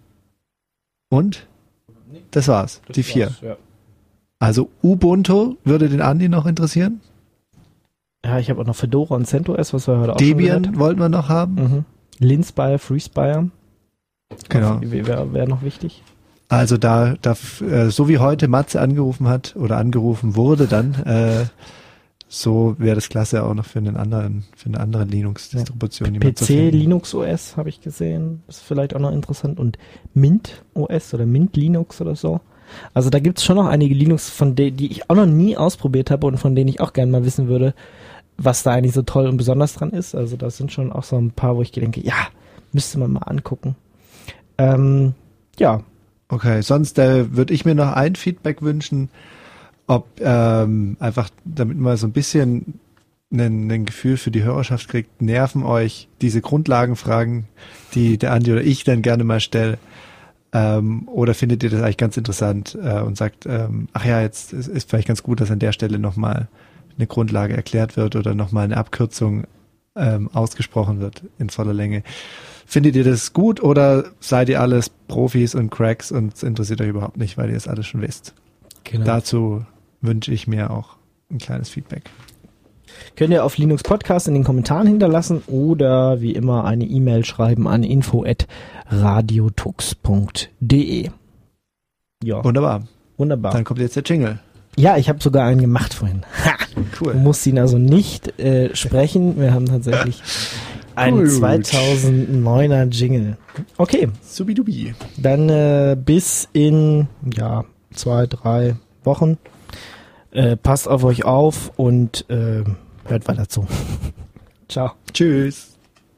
und das war's, die vier. Ja. Also Ubuntu würde den Andi noch interessieren. Ja, ich habe auch noch Fedora und CentOS, was wir heute auch schon Debian gehört. wollten wir noch haben. Mhm. Linspire, FreeSpire. Genau. Wäre wär noch wichtig. Also da, da äh, so wie heute Matze angerufen hat oder angerufen wurde dann, äh, so wäre das klasse auch noch für einen anderen, für eine andere Linux-Distribution. die man zu P C, finden. Linux O S habe ich gesehen. Ist vielleicht auch noch interessant. Und Mint O S oder Mint Linux oder so. Also da gibt's schon noch einige Linux, von denen, die ich auch noch nie ausprobiert habe und von denen ich auch gerne mal wissen würde, was da eigentlich so toll und besonders dran ist. Also da sind schon auch so ein paar, wo ich denke, ja, müsste man mal angucken. Ähm, ja. Okay, sonst äh, würde ich mir noch ein Feedback wünschen, ob ähm, einfach, damit man so ein bisschen ein, ein Gefühl für die Hörerschaft kriegt, nerven euch diese Grundlagenfragen, die der Andi oder ich dann gerne mal stelle. Ähm, oder findet ihr das eigentlich ganz interessant äh, und sagt, ähm, ach ja, jetzt ist, ist vielleicht ganz gut, dass an der Stelle nochmal eine Grundlage erklärt wird oder nochmal eine Abkürzung ähm, ausgesprochen wird in voller Länge. Findet ihr das gut oder seid ihr alles Profis und Cracks und es interessiert euch überhaupt nicht, weil ihr es alles schon wisst? Genau. Dazu wünsche ich mir auch ein kleines Feedback. Könnt ihr auf Linux Podcast in den Kommentaren hinterlassen oder wie immer eine E-Mail schreiben an info at radiotux punkt de. Ja. Wunderbar. Wunderbar. Dann kommt jetzt der Jingle. Ja, ich habe sogar einen gemacht vorhin. Ha! Cool. Du musst ihn also nicht äh, sprechen. Wir haben tatsächlich einen Gut. zweitausenddeuner Jingle. Okay, Subidubi. dann äh, bis in ja zwei, drei Wochen. Äh, passt auf euch auf und äh, hört weiter zu. Ciao. Tschüss.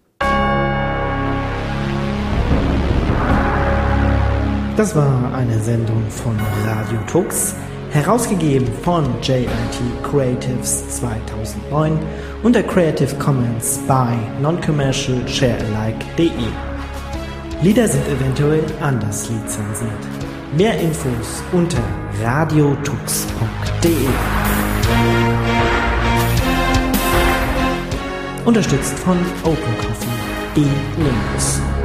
Das war eine Sendung von Radio Tux, herausgegeben von J I T Creatives zweitausendneun unter Creative Commons by Non-Commercial Share-alike punkt de. Lieder sind eventuell anders lizenziert. Mehr Infos unter radiotux punkt de. Unterstützt von Open Coffee e Linux.